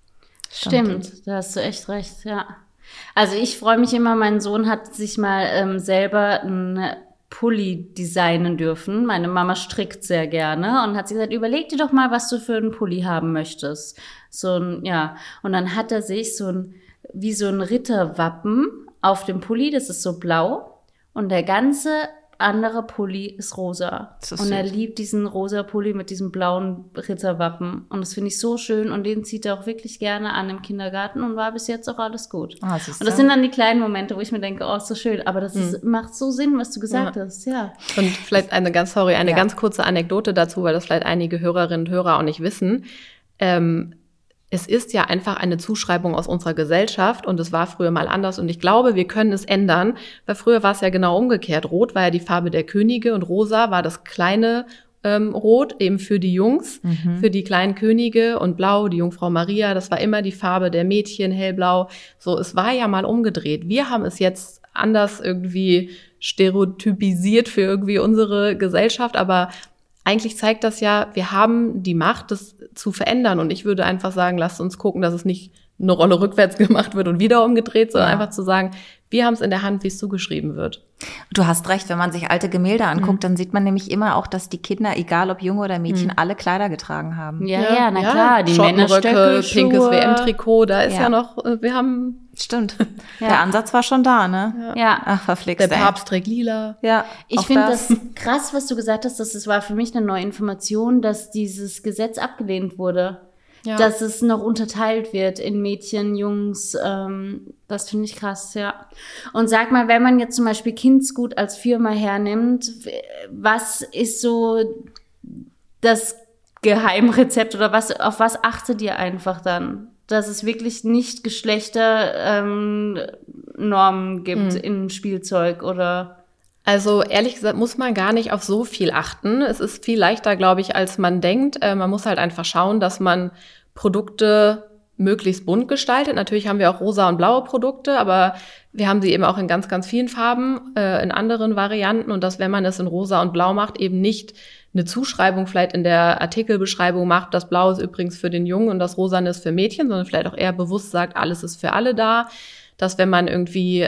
S2: Stimmt, da hast du echt recht, ja. Also ich freue mich immer, mein Sohn hat sich mal selber ein Pulli designen dürfen. Meine Mama strickt sehr gerne und hat sie gesagt, überleg dir doch mal, was du für einen Pulli haben möchtest. Und dann hat er sich wie so ein Ritterwappen auf dem Pulli, das ist so blau und der ganze andere Pulli ist rosa. Und er liebt diesen rosa Pulli mit diesem blauen Ritterwappen. Und das finde ich so schön. Und den zieht er auch wirklich gerne an im Kindergarten und war bis jetzt auch alles gut. Und das sind dann die kleinen Momente, wo ich mir denke, oh, ist so schön. Aber das macht so Sinn, was du gesagt hast. Ja.
S3: Und vielleicht eine ganz kurze Anekdote dazu, weil das vielleicht einige Hörerinnen und Hörer auch nicht wissen. Es ist ja einfach eine Zuschreibung aus unserer Gesellschaft und es war früher mal anders und ich glaube, wir können es ändern, weil früher war es ja genau umgekehrt. Rot war ja die Farbe der Könige und rosa war das kleine Rot eben für die Jungs, für die kleinen Könige und blau, die Jungfrau Maria, das war immer die Farbe der Mädchen, hellblau. So, es war ja mal umgedreht. Wir haben es jetzt anders irgendwie stereotypisiert für irgendwie unsere Gesellschaft, aber eigentlich zeigt das ja, wir haben die Macht, das zu verändern. Und ich würde einfach sagen, lasst uns gucken, dass es nicht eine Rolle rückwärts gemacht wird und wieder umgedreht, sondern einfach zu sagen, wir haben es in der Hand, wie es zugeschrieben wird.
S1: Du hast recht, wenn man sich alte Gemälde anguckt, dann sieht man nämlich immer auch, dass die Kinder, egal ob Junge oder Mädchen, alle Kleider getragen haben.
S2: Ja, na klar, die
S3: Männerstöcke, pinkes WM-Trikot, da ist ja noch, wir haben...
S1: Stimmt. Der Ansatz war schon da, ne?
S2: Ja.
S1: Ach, verflixt.
S3: Der Papst trägt lila.
S1: Ja.
S2: Ich finde das krass, was du gesagt hast, das war für mich eine neue Information, dass dieses Gesetz abgelehnt wurde. Ja. Dass es noch unterteilt wird in Mädchen, Jungs, das finde ich krass, ja. Und sag mal, wenn man jetzt zum Beispiel Kindsgut als Firma hernimmt, was ist so das Geheimrezept oder auf was achtet ihr einfach dann? Dass es wirklich nicht Geschlechter Normen gibt in Spielzeug oder?
S3: Also ehrlich gesagt muss man gar nicht auf so viel achten. Es ist viel leichter, glaube ich, als man denkt. Man muss halt einfach schauen, dass man Produkte möglichst bunt gestaltet. Natürlich haben wir auch rosa und blaue Produkte, aber wir haben sie eben auch in ganz, ganz vielen Farben, in anderen Varianten. Und dass, wenn man es in rosa und blau macht, eben nicht eine Zuschreibung vielleicht in der Artikelbeschreibung macht, das Blau ist übrigens für den Jungen und das Rosane ist für Mädchen, sondern vielleicht auch eher bewusst sagt, alles ist für alle da. Dass, wenn man irgendwie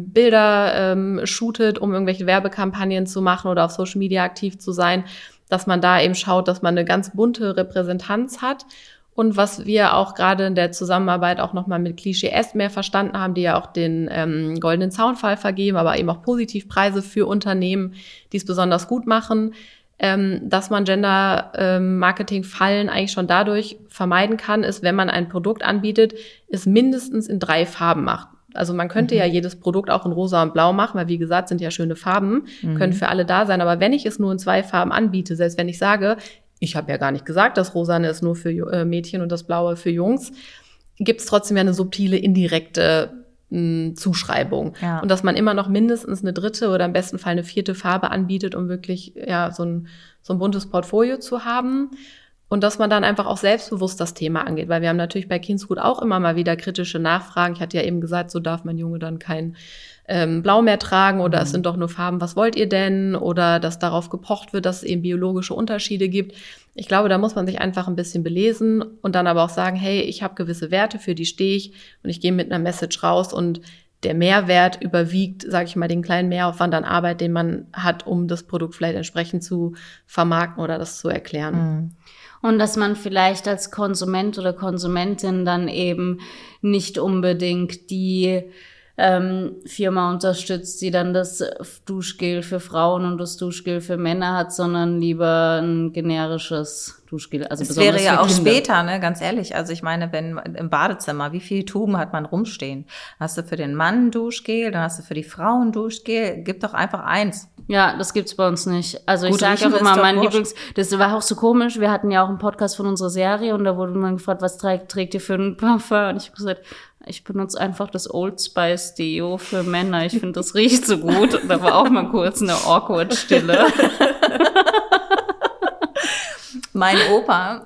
S3: Bilder shootet, um irgendwelche Werbekampagnen zu machen oder auf Social Media aktiv zu sein, dass man da eben schaut, dass man eine ganz bunte Repräsentanz hat. Und was wir auch gerade in der Zusammenarbeit auch nochmal mit Klischee S mehr verstanden haben, die ja auch den goldenen Zaunpfahl vergeben, aber eben auch Positivpreise für Unternehmen, die es besonders gut machen, dass man Gender-Marketing-Fallen eigentlich schon dadurch vermeiden kann, ist, wenn man ein Produkt anbietet, es mindestens in 3 Farben macht. Also man könnte ja jedes Produkt auch in rosa und blau machen, weil wie gesagt, sind ja schöne Farben, können für alle da sein. Aber wenn ich es nur in 2 Farben anbiete, selbst wenn ich sage, ich habe ja gar nicht gesagt, das Rosane ist nur für Mädchen und das Blaue für Jungs, gibt es trotzdem ja eine subtile, indirekte Zuschreibung. Ja. Und dass man immer noch mindestens eine 3. oder im besten Fall eine 4. Farbe anbietet, um wirklich so ein buntes Portfolio zu haben. Und dass man dann einfach auch selbstbewusst das Thema angeht. Weil wir haben natürlich bei Kindsgut auch immer mal wieder kritische Nachfragen. Ich hatte ja eben gesagt, so darf mein Junge dann kein Blau mehr tragen oder es sind doch nur Farben, was wollt ihr denn? Oder dass darauf gepocht wird, dass es eben biologische Unterschiede gibt. Ich glaube, da muss man sich einfach ein bisschen belesen und dann aber auch sagen, hey, ich habe gewisse Werte, für die stehe ich und ich gehe mit einer Message raus und der Mehrwert überwiegt, sage ich mal, den kleinen Mehraufwand an Arbeit, den man hat, um das Produkt vielleicht entsprechend zu vermarkten oder das zu erklären.
S2: Und dass man vielleicht als Konsument oder Konsumentin dann eben nicht unbedingt die Firma unterstützt, die dann das Duschgel für Frauen und das Duschgel für Männer hat, sondern lieber ein generisches Duschgel. Also
S1: das wäre ja auch später, ne, ganz ehrlich. Also ich meine, wenn im Badezimmer, wie viele Tuben hat man rumstehen? Hast du für den Mann ein Duschgel, dann hast du für die Frau ein Duschgel. Gib doch einfach eins.
S2: Ja, das gibt's bei uns nicht. Also ich sage auch immer, mein Lieblings, das war auch so komisch, wir hatten ja auch einen Podcast von unserer Serie und da wurde man gefragt, was trägt ihr für ein Parfum? Und ich habe gesagt, ich benutze einfach das Old Spice Deo für Männer. Ich finde, das riecht so gut. Und da war auch mal kurz eine awkward Stille.
S1: Mein Opa,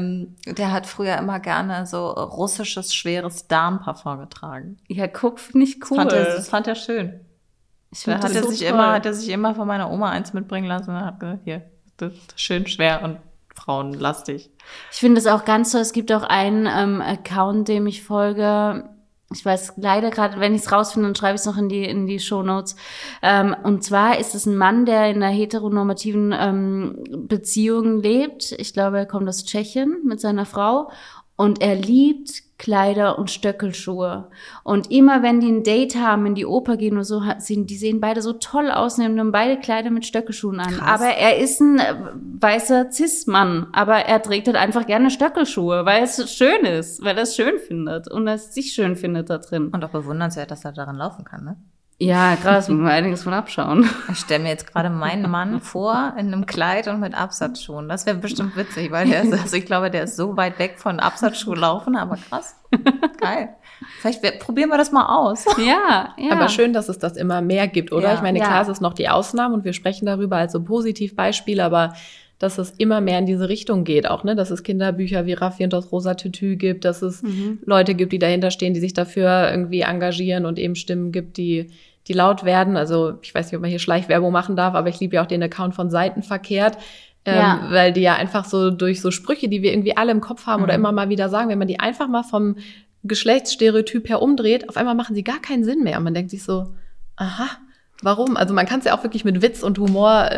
S1: der hat früher immer gerne so russisches, schweres Darmparfum getragen.
S2: Ja, guck, finde ich cool.
S1: Das fand er schön. Hat er sich immer von meiner Oma eins mitbringen lassen und hat gesagt, hier, das ist schön schwer und frauenlastig.
S2: Ich finde es auch ganz toll. Es gibt auch einen Account, dem ich folge. Ich weiß leider gerade, wenn ich es rausfinde, dann schreibe ich es noch in die Shownotes. Und zwar ist es ein Mann, der in einer heteronormativen Beziehung lebt. Ich glaube, er kommt aus Tschechien mit seiner Frau. Und er liebt Kleider und Stöckelschuhe. Und immer wenn die ein Date haben, in die Oper gehen oder so, die sehen beide so toll aus, nehmen dann beide Kleider mit Stöckelschuhen an. Krass. Aber er ist ein weißer Cis-Mann. Aber er trägt halt einfach gerne Stöckelschuhe, weil es schön ist, weil er es schön findet und er es sich schön findet da drin.
S1: Und auch bewundernswert, dass er daran laufen kann, ne?
S2: Ja, krass, muss man einiges von abschauen.
S1: Ich stelle mir jetzt gerade meinen Mann vor in einem Kleid und mit Absatzschuhen. Das wäre bestimmt witzig, weil ich glaube, der ist so weit weg von Absatzschuhen laufen, aber krass. Geil. Vielleicht probieren wir das mal aus.
S2: Ja.
S3: Aber schön, dass es das immer mehr gibt, oder? Ja. Ich meine, klar, es ist noch die Ausnahme und wir sprechen darüber als so Positivbeispiel, aber dass es immer mehr in diese Richtung geht auch, ne? Dass es Kinderbücher wie Raffi und das rosa Tütü gibt, dass es Leute gibt, die dahinter stehen, die sich dafür irgendwie engagieren und eben Stimmen gibt, die laut werden. Also ich weiß nicht, ob man hier Schleichwerbung machen darf, aber ich liebe ja auch den Account von Seitenverkehrt, weil die ja einfach so durch so Sprüche, die wir irgendwie alle im Kopf haben oder immer mal wieder sagen, wenn man die einfach mal vom Geschlechtsstereotyp her umdreht, auf einmal machen sie gar keinen Sinn mehr. Und man denkt sich so, aha, warum? Also man kann es ja auch wirklich mit Witz und Humor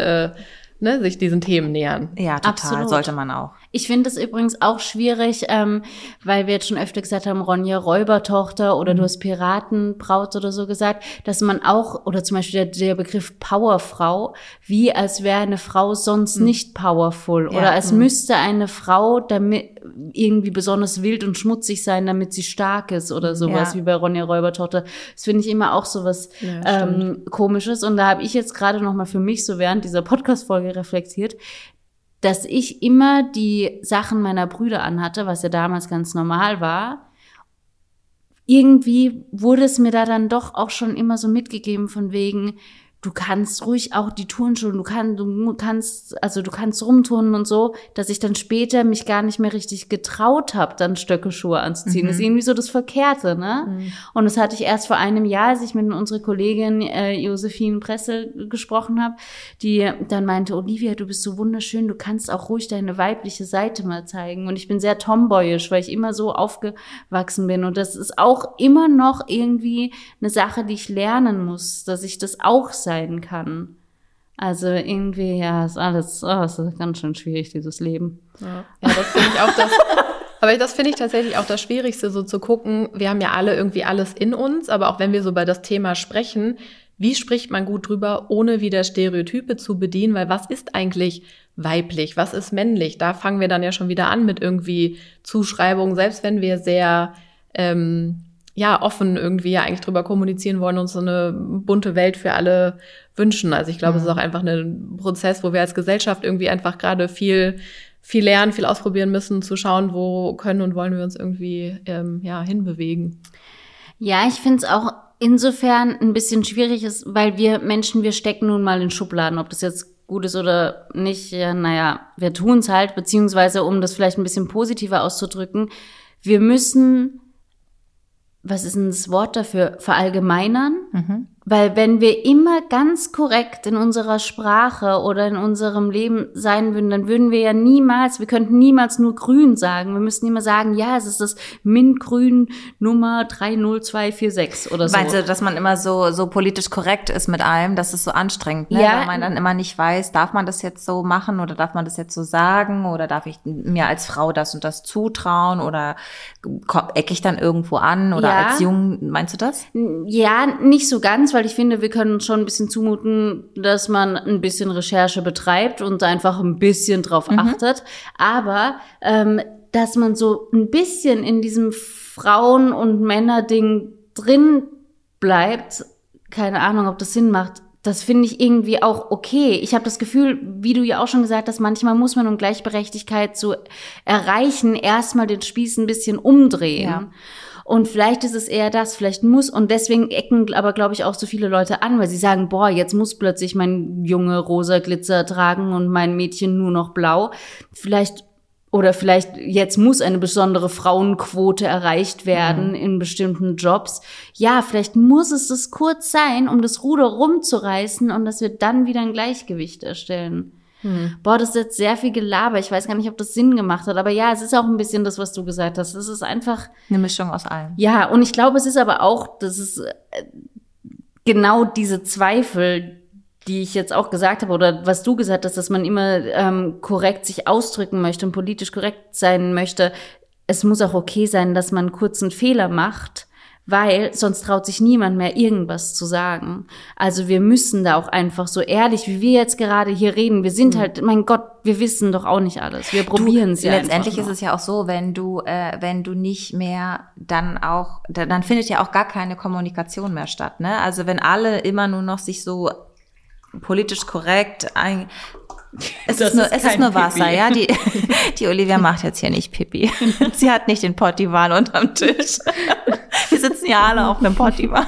S3: sich diesen Themen nähern.
S1: Ja, total.
S2: Absolut.
S1: Sollte man auch.
S2: Ich finde es übrigens auch schwierig, weil wir jetzt schon öfter gesagt haben, Ronja Räubertochter oder du hast Piratenbraut oder so gesagt, dass man auch, oder zum Beispiel der Begriff Powerfrau, wie als wäre eine Frau sonst nicht powerful oder als müsste eine Frau damit irgendwie besonders wild und schmutzig sein, damit sie stark ist oder sowas, wie bei Ronja Räubertochter. Das finde ich immer auch sowas Komisches und da habe ich jetzt gerade noch mal für mich so während dieser Podcast-Folge reflektiert, dass ich immer die Sachen meiner Brüder anhatte, was ja damals ganz normal war, irgendwie wurde es mir da dann doch auch schon immer so mitgegeben von wegen, du kannst ruhig auch die Turnschuhe, du kannst rumturnen und so, dass ich dann später mich gar nicht mehr richtig getraut habe, dann Stöckelschuhe anzuziehen. Das ist irgendwie so das Verkehrte, ne? Und das hatte ich erst vor einem Jahr, als ich mit unserer Kollegin Josephine Pressel gesprochen habe, die dann meinte, Olivia, du bist so wunderschön, du kannst auch ruhig deine weibliche Seite mal zeigen. Und ich bin sehr tomboyisch, weil ich immer so aufgewachsen bin. Und das ist auch immer noch irgendwie eine Sache, die ich lernen muss, dass ich das auch sein kann. Also irgendwie, ja, ist alles, es ist ganz schön schwierig, dieses Leben.
S3: Ja, das finde ich auch aber das finde ich tatsächlich auch das Schwierigste, so zu gucken, wir haben ja alle irgendwie alles in uns, aber auch wenn wir so über das Thema sprechen, wie spricht man gut drüber, ohne wieder Stereotype zu bedienen, weil was ist eigentlich weiblich, was ist männlich? Da fangen wir dann ja schon wieder an mit irgendwie Zuschreibungen, selbst wenn wir sehr offen irgendwie ja eigentlich drüber kommunizieren wollen, uns so eine bunte Welt für alle wünschen. Also ich glaube, es ist auch einfach ein Prozess, wo wir als Gesellschaft irgendwie einfach gerade viel lernen, viel ausprobieren müssen, zu schauen, wo können und wollen wir uns irgendwie hinbewegen.
S2: Ja, ich finde es auch insofern ein bisschen schwierig ist, weil wir Menschen, wir stecken nun mal in Schubladen, ob das jetzt gut ist oder nicht, wir tun es halt, beziehungsweise um das vielleicht ein bisschen positiver auszudrücken, wir müssen, was ist denn das Wort dafür, verallgemeinern? Weil wenn wir immer ganz korrekt in unserer Sprache oder in unserem Leben sein würden, dann würden wir ja wir könnten niemals nur grün sagen. Wir müssten immer sagen, ja, es ist das Mintgrün Nummer 30246 oder so.
S1: Meinst du, dass man immer so politisch korrekt ist mit allem? Das ist so anstrengend, ne?
S2: Ja.
S1: Weil man dann immer nicht weiß, darf man das jetzt so machen oder darf man das jetzt so sagen oder darf ich mir als Frau das und das zutrauen oder ecke ich dann irgendwo an oder als Jung, meinst du das?
S2: Ja, nicht so ganz, weil ich finde, wir können uns schon ein bisschen zumuten, dass man ein bisschen Recherche betreibt und einfach ein bisschen drauf achtet. Aber dass man so ein bisschen in diesem Frauen- und Männer-Ding drin bleibt, keine Ahnung, ob das Sinn macht, das finde ich irgendwie auch okay. Ich habe das Gefühl, wie du ja auch schon gesagt hast, manchmal muss man, um Gleichberechtigkeit zu erreichen, erstmal den Spieß ein bisschen umdrehen. Ja. Und vielleicht ist es eher das, und deswegen ecken aber, glaube ich, auch so viele Leute an, weil sie sagen, boah, jetzt muss plötzlich mein Junge rosa Glitzer tragen und mein Mädchen nur noch blau. Vielleicht jetzt muss eine besondere Frauenquote erreicht werden in bestimmten Jobs. Ja, vielleicht muss es das kurz sein, um das Ruder rumzureißen und dass wir dann wieder ein Gleichgewicht erstellen. Boah, das ist jetzt sehr viel Gelaber. Ich weiß gar nicht, ob das Sinn gemacht hat. Aber ja, es ist auch ein bisschen das, was du gesagt hast. Es ist einfach
S1: eine Mischung aus allem.
S2: Ja, und ich glaube, es ist aber auch, das ist genau diese Zweifel, die ich jetzt auch gesagt habe, oder was du gesagt hast, dass man immer korrekt sich ausdrücken möchte und politisch korrekt sein möchte. Es muss auch okay sein, dass man kurz einen Fehler macht, weil sonst traut sich niemand mehr, irgendwas zu sagen. Also wir müssen da auch einfach so ehrlich, wie wir jetzt gerade hier reden, wir sind halt, mein Gott, wir wissen doch auch nicht alles. Wir probieren es ja einfach.
S1: Letztendlich ist es ja auch so, wenn du nicht mehr dann findet ja auch gar keine Kommunikation mehr statt, ne? Also wenn alle immer nur noch sich so politisch korrekt es ist nur Wasser, ja. Die Olivia macht jetzt hier nicht Pipi. Sie hat nicht den Pottiwan unterm Tisch. Wir sitzen ja alle auf einem Pottiwan.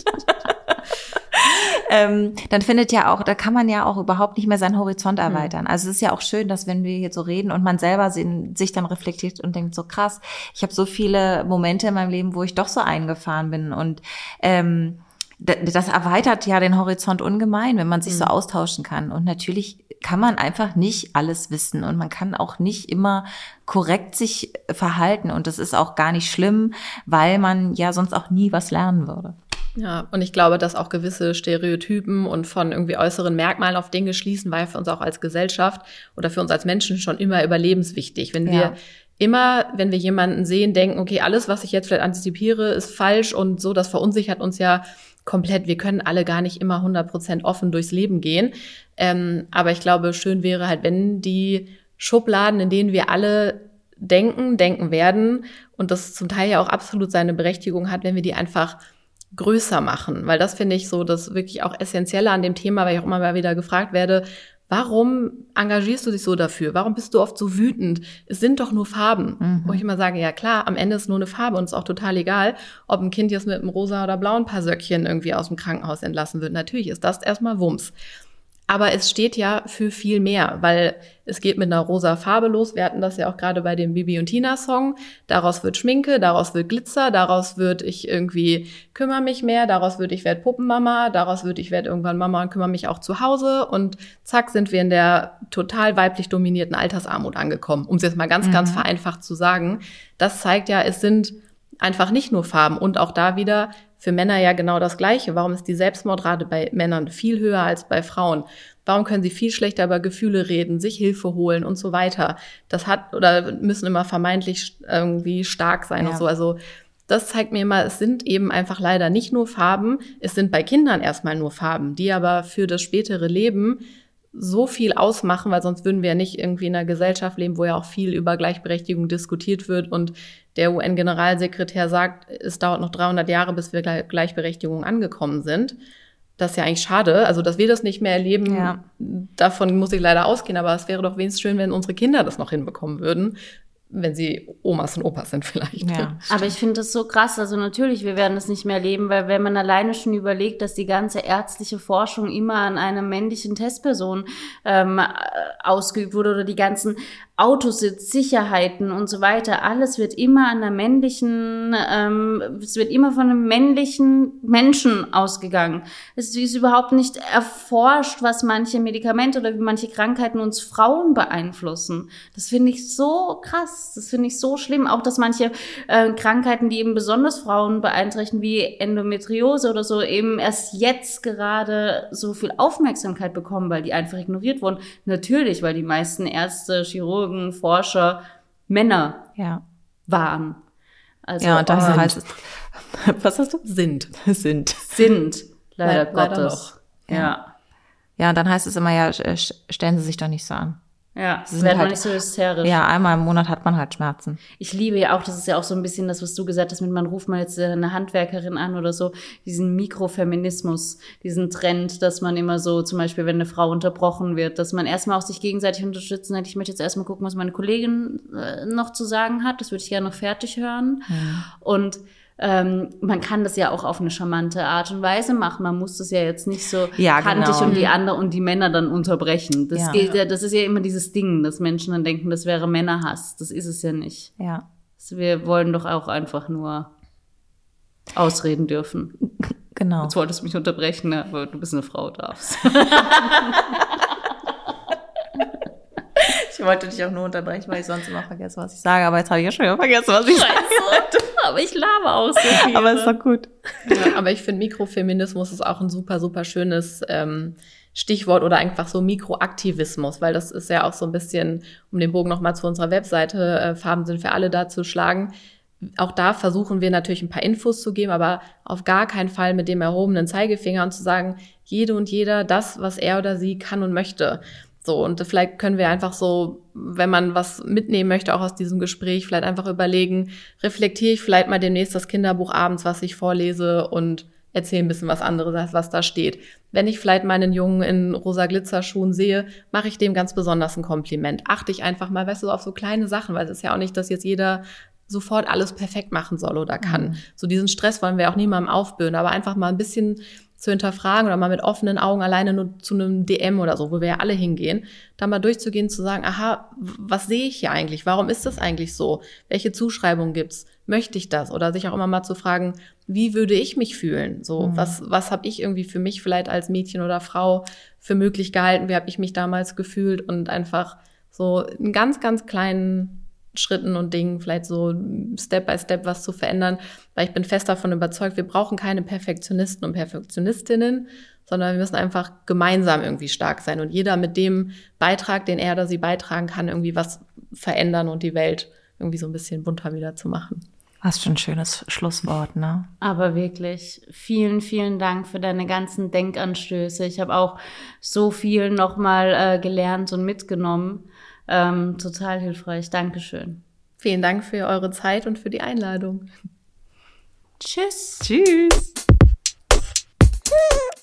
S1: Dann da kann man ja auch überhaupt nicht mehr seinen Horizont erweitern. Also es ist ja auch schön, dass wenn wir jetzt so reden und man selber sich dann reflektiert und denkt so krass, ich habe so viele Momente in meinem Leben, wo ich doch so eingefahren bin und das erweitert ja den Horizont ungemein, wenn man sich so austauschen kann. Und natürlich kann man einfach nicht alles wissen und man kann auch nicht immer korrekt sich verhalten. Und das ist auch gar nicht schlimm, weil man ja sonst auch nie was lernen würde.
S3: Ja, und ich glaube, dass auch gewisse Stereotypen und von irgendwie äußeren Merkmalen auf Dinge schließen, war ja für uns auch als Gesellschaft oder für uns als Menschen schon immer überlebenswichtig. Wenn wir jemanden sehen, denken, okay, alles, was ich jetzt vielleicht antizipiere, ist falsch und so, das verunsichert uns ja komplett. Wir können alle gar nicht immer 100% offen durchs Leben gehen. Aber ich glaube, schön wäre halt, wenn die Schubladen, in denen wir alle denken werden und das zum Teil ja auch absolut seine Berechtigung hat, wenn wir die einfach größer machen. Weil das finde ich so das wirklich auch Essentielle an dem Thema, weil ich auch immer mal wieder gefragt werde, warum engagierst du dich so dafür? Warum bist du oft so wütend? Es sind doch nur Farben. Wo ich immer sage, ja klar, am Ende ist nur eine Farbe und es ist auch total egal, ob ein Kind jetzt mit einem rosa oder blauen Paar Söckchen irgendwie aus dem Krankenhaus entlassen wird. Natürlich ist das erstmal Wumms. Aber es steht ja für viel mehr, weil es geht mit einer rosa Farbe los. Wir hatten das ja auch gerade bei dem Bibi und Tina Song. Daraus wird Schminke, daraus wird Glitzer, daraus wird ich irgendwie kümmere mich mehr, daraus wird ich werde Puppenmama, daraus wird ich werde irgendwann Mama und kümmere mich auch zu Hause. Und zack sind wir in der total weiblich dominierten Altersarmut angekommen. Um es jetzt mal ganz, ganz vereinfacht zu sagen. Das zeigt ja, es sind einfach nicht nur Farben und auch da wieder für Männer ja genau das Gleiche. Warum ist die Selbstmordrate bei Männern viel höher als bei Frauen? Warum können sie viel schlechter über Gefühle reden, sich Hilfe holen und so weiter? Das hat oder müssen immer vermeintlich irgendwie stark sein und so. Also das zeigt mir immer, es sind eben einfach leider nicht nur Farben. Es sind bei Kindern erstmal nur Farben, die aber für das spätere Leben so viel ausmachen, weil sonst würden wir ja nicht irgendwie in einer Gesellschaft leben, wo ja auch viel über Gleichberechtigung diskutiert wird und der UN-Generalsekretär sagt, es dauert noch 300 Jahre, bis wir Gleichberechtigung angekommen sind. Das ist ja eigentlich schade, also dass wir das nicht mehr erleben, davon muss ich leider ausgehen, aber es wäre doch wenigstens schön, wenn unsere Kinder das noch hinbekommen würden, wenn sie Omas und Opas sind vielleicht.
S2: Ja. Aber ich finde das so krass, also natürlich, wir werden es nicht mehr erleben, weil wenn man alleine schon überlegt, dass die ganze ärztliche Forschung immer an einer männlichen Testperson ausgeübt wurde oder die ganzen Autositz, Sicherheiten und so weiter, alles wird immer an der männlichen, es wird immer von einem männlichen Menschen ausgegangen. Es ist überhaupt nicht erforscht, was manche Medikamente oder wie manche Krankheiten uns Frauen beeinflussen. Das finde ich so krass, das finde ich so schlimm. Auch, dass manche Krankheiten, die eben besonders Frauen beeinträchtigen, wie Endometriose oder so, eben erst jetzt gerade so viel Aufmerksamkeit bekommen, weil die einfach ignoriert wurden. Natürlich, weil die meisten Ärzte, Chirurgen, Forscher Männer waren. Also,
S1: ja, und das heißt es, was hast du?
S3: Sind,
S2: leider Gottes.
S1: Ja, und dann heißt es immer, ja, stellen Sie sich doch nicht so an.
S2: Ja, wird man nicht so hysterisch.
S1: Ja, einmal im Monat hat man halt Schmerzen.
S2: Ich liebe ja auch, das ist ja auch so ein bisschen das, was du gesagt hast, mit man ruft mal jetzt eine Handwerkerin an oder so, diesen Mikrofeminismus, diesen Trend, dass man immer so, zum Beispiel, wenn eine Frau unterbrochen wird, dass man erstmal auch sich gegenseitig unterstützen hat. Ich möchte jetzt erstmal gucken, was meine Kollegin noch zu sagen hat. Das würde ich gerne noch fertig hören. Und man kann das ja auch auf eine charmante Art und Weise machen. Man muss das ja jetzt nicht so kantig und die andere und die Männer dann unterbrechen. Das geht ja, das ist ja immer dieses Ding, dass Menschen dann denken, das wäre Männerhass. Das ist es ja nicht.
S1: Ja.
S2: Wir wollen doch auch einfach nur ausreden dürfen.
S1: Genau.
S2: Jetzt wolltest du mich unterbrechen, aber du bist eine Frau, darfst.
S1: Ich wollte dich auch nur unterbrechen, weil ich sonst immer vergesse, was ich sage. Aber jetzt habe ich ja schon wieder vergessen, was ich sage.
S2: Aber ich laber auch so viel.
S1: Aber ist doch gut.
S3: Ja, aber ich finde, Mikrofeminismus ist auch ein super, super schönes Stichwort oder einfach so Mikroaktivismus, weil das ist ja auch so ein bisschen, um den Bogen nochmal zu unserer Webseite, Farben sind für alle da zu schlagen. Auch da versuchen wir natürlich ein paar Infos zu geben, aber auf gar keinen Fall mit dem erhobenen Zeigefinger und zu sagen, jede und jeder das, was er oder sie kann und möchte. So, und vielleicht können wir einfach so, wenn man was mitnehmen möchte, auch aus diesem Gespräch, vielleicht einfach überlegen, reflektiere ich vielleicht mal demnächst das Kinderbuch abends, was ich vorlese und erzähle ein bisschen was anderes, als was da steht. Wenn ich vielleicht meinen Jungen in rosa Glitzerschuhen sehe, mache ich dem ganz besonders ein Kompliment. Achte ich einfach mal, weißt du, auf so kleine Sachen, weil es ist ja auch nicht, dass jetzt jeder sofort alles perfekt machen soll oder kann. So diesen Stress wollen wir auch niemandem aufbürden, aber einfach mal ein bisschen zu hinterfragen oder mal mit offenen Augen alleine nur zu einem DM oder so, wo wir ja alle hingehen, da mal durchzugehen, zu sagen, aha, was sehe ich hier eigentlich? Warum ist das eigentlich so? Welche Zuschreibungen gibt's? Möchte ich das? Oder sich auch immer mal zu fragen, wie würde ich mich fühlen? So, was habe ich irgendwie für mich vielleicht als Mädchen oder Frau für möglich gehalten? Wie habe ich mich damals gefühlt? Und einfach so einen ganz, ganz kleinen Schritten und Dingen vielleicht so Step by Step was zu verändern, weil ich bin fest davon überzeugt, wir brauchen keine Perfektionisten und Perfektionistinnen, sondern wir müssen einfach gemeinsam irgendwie stark sein und jeder mit dem Beitrag, den er oder sie beitragen kann, irgendwie was verändern und die Welt irgendwie so ein bisschen bunter wieder zu machen.
S1: Was für ein schönes Schlusswort, ne?
S2: Aber wirklich, vielen, vielen Dank für deine ganzen Denkanstöße. Ich habe auch so viel nochmal gelernt und mitgenommen. Total hilfreich. Dankeschön.
S3: Vielen Dank für eure Zeit und für die Einladung.
S2: Tschüss.
S1: Tschüss.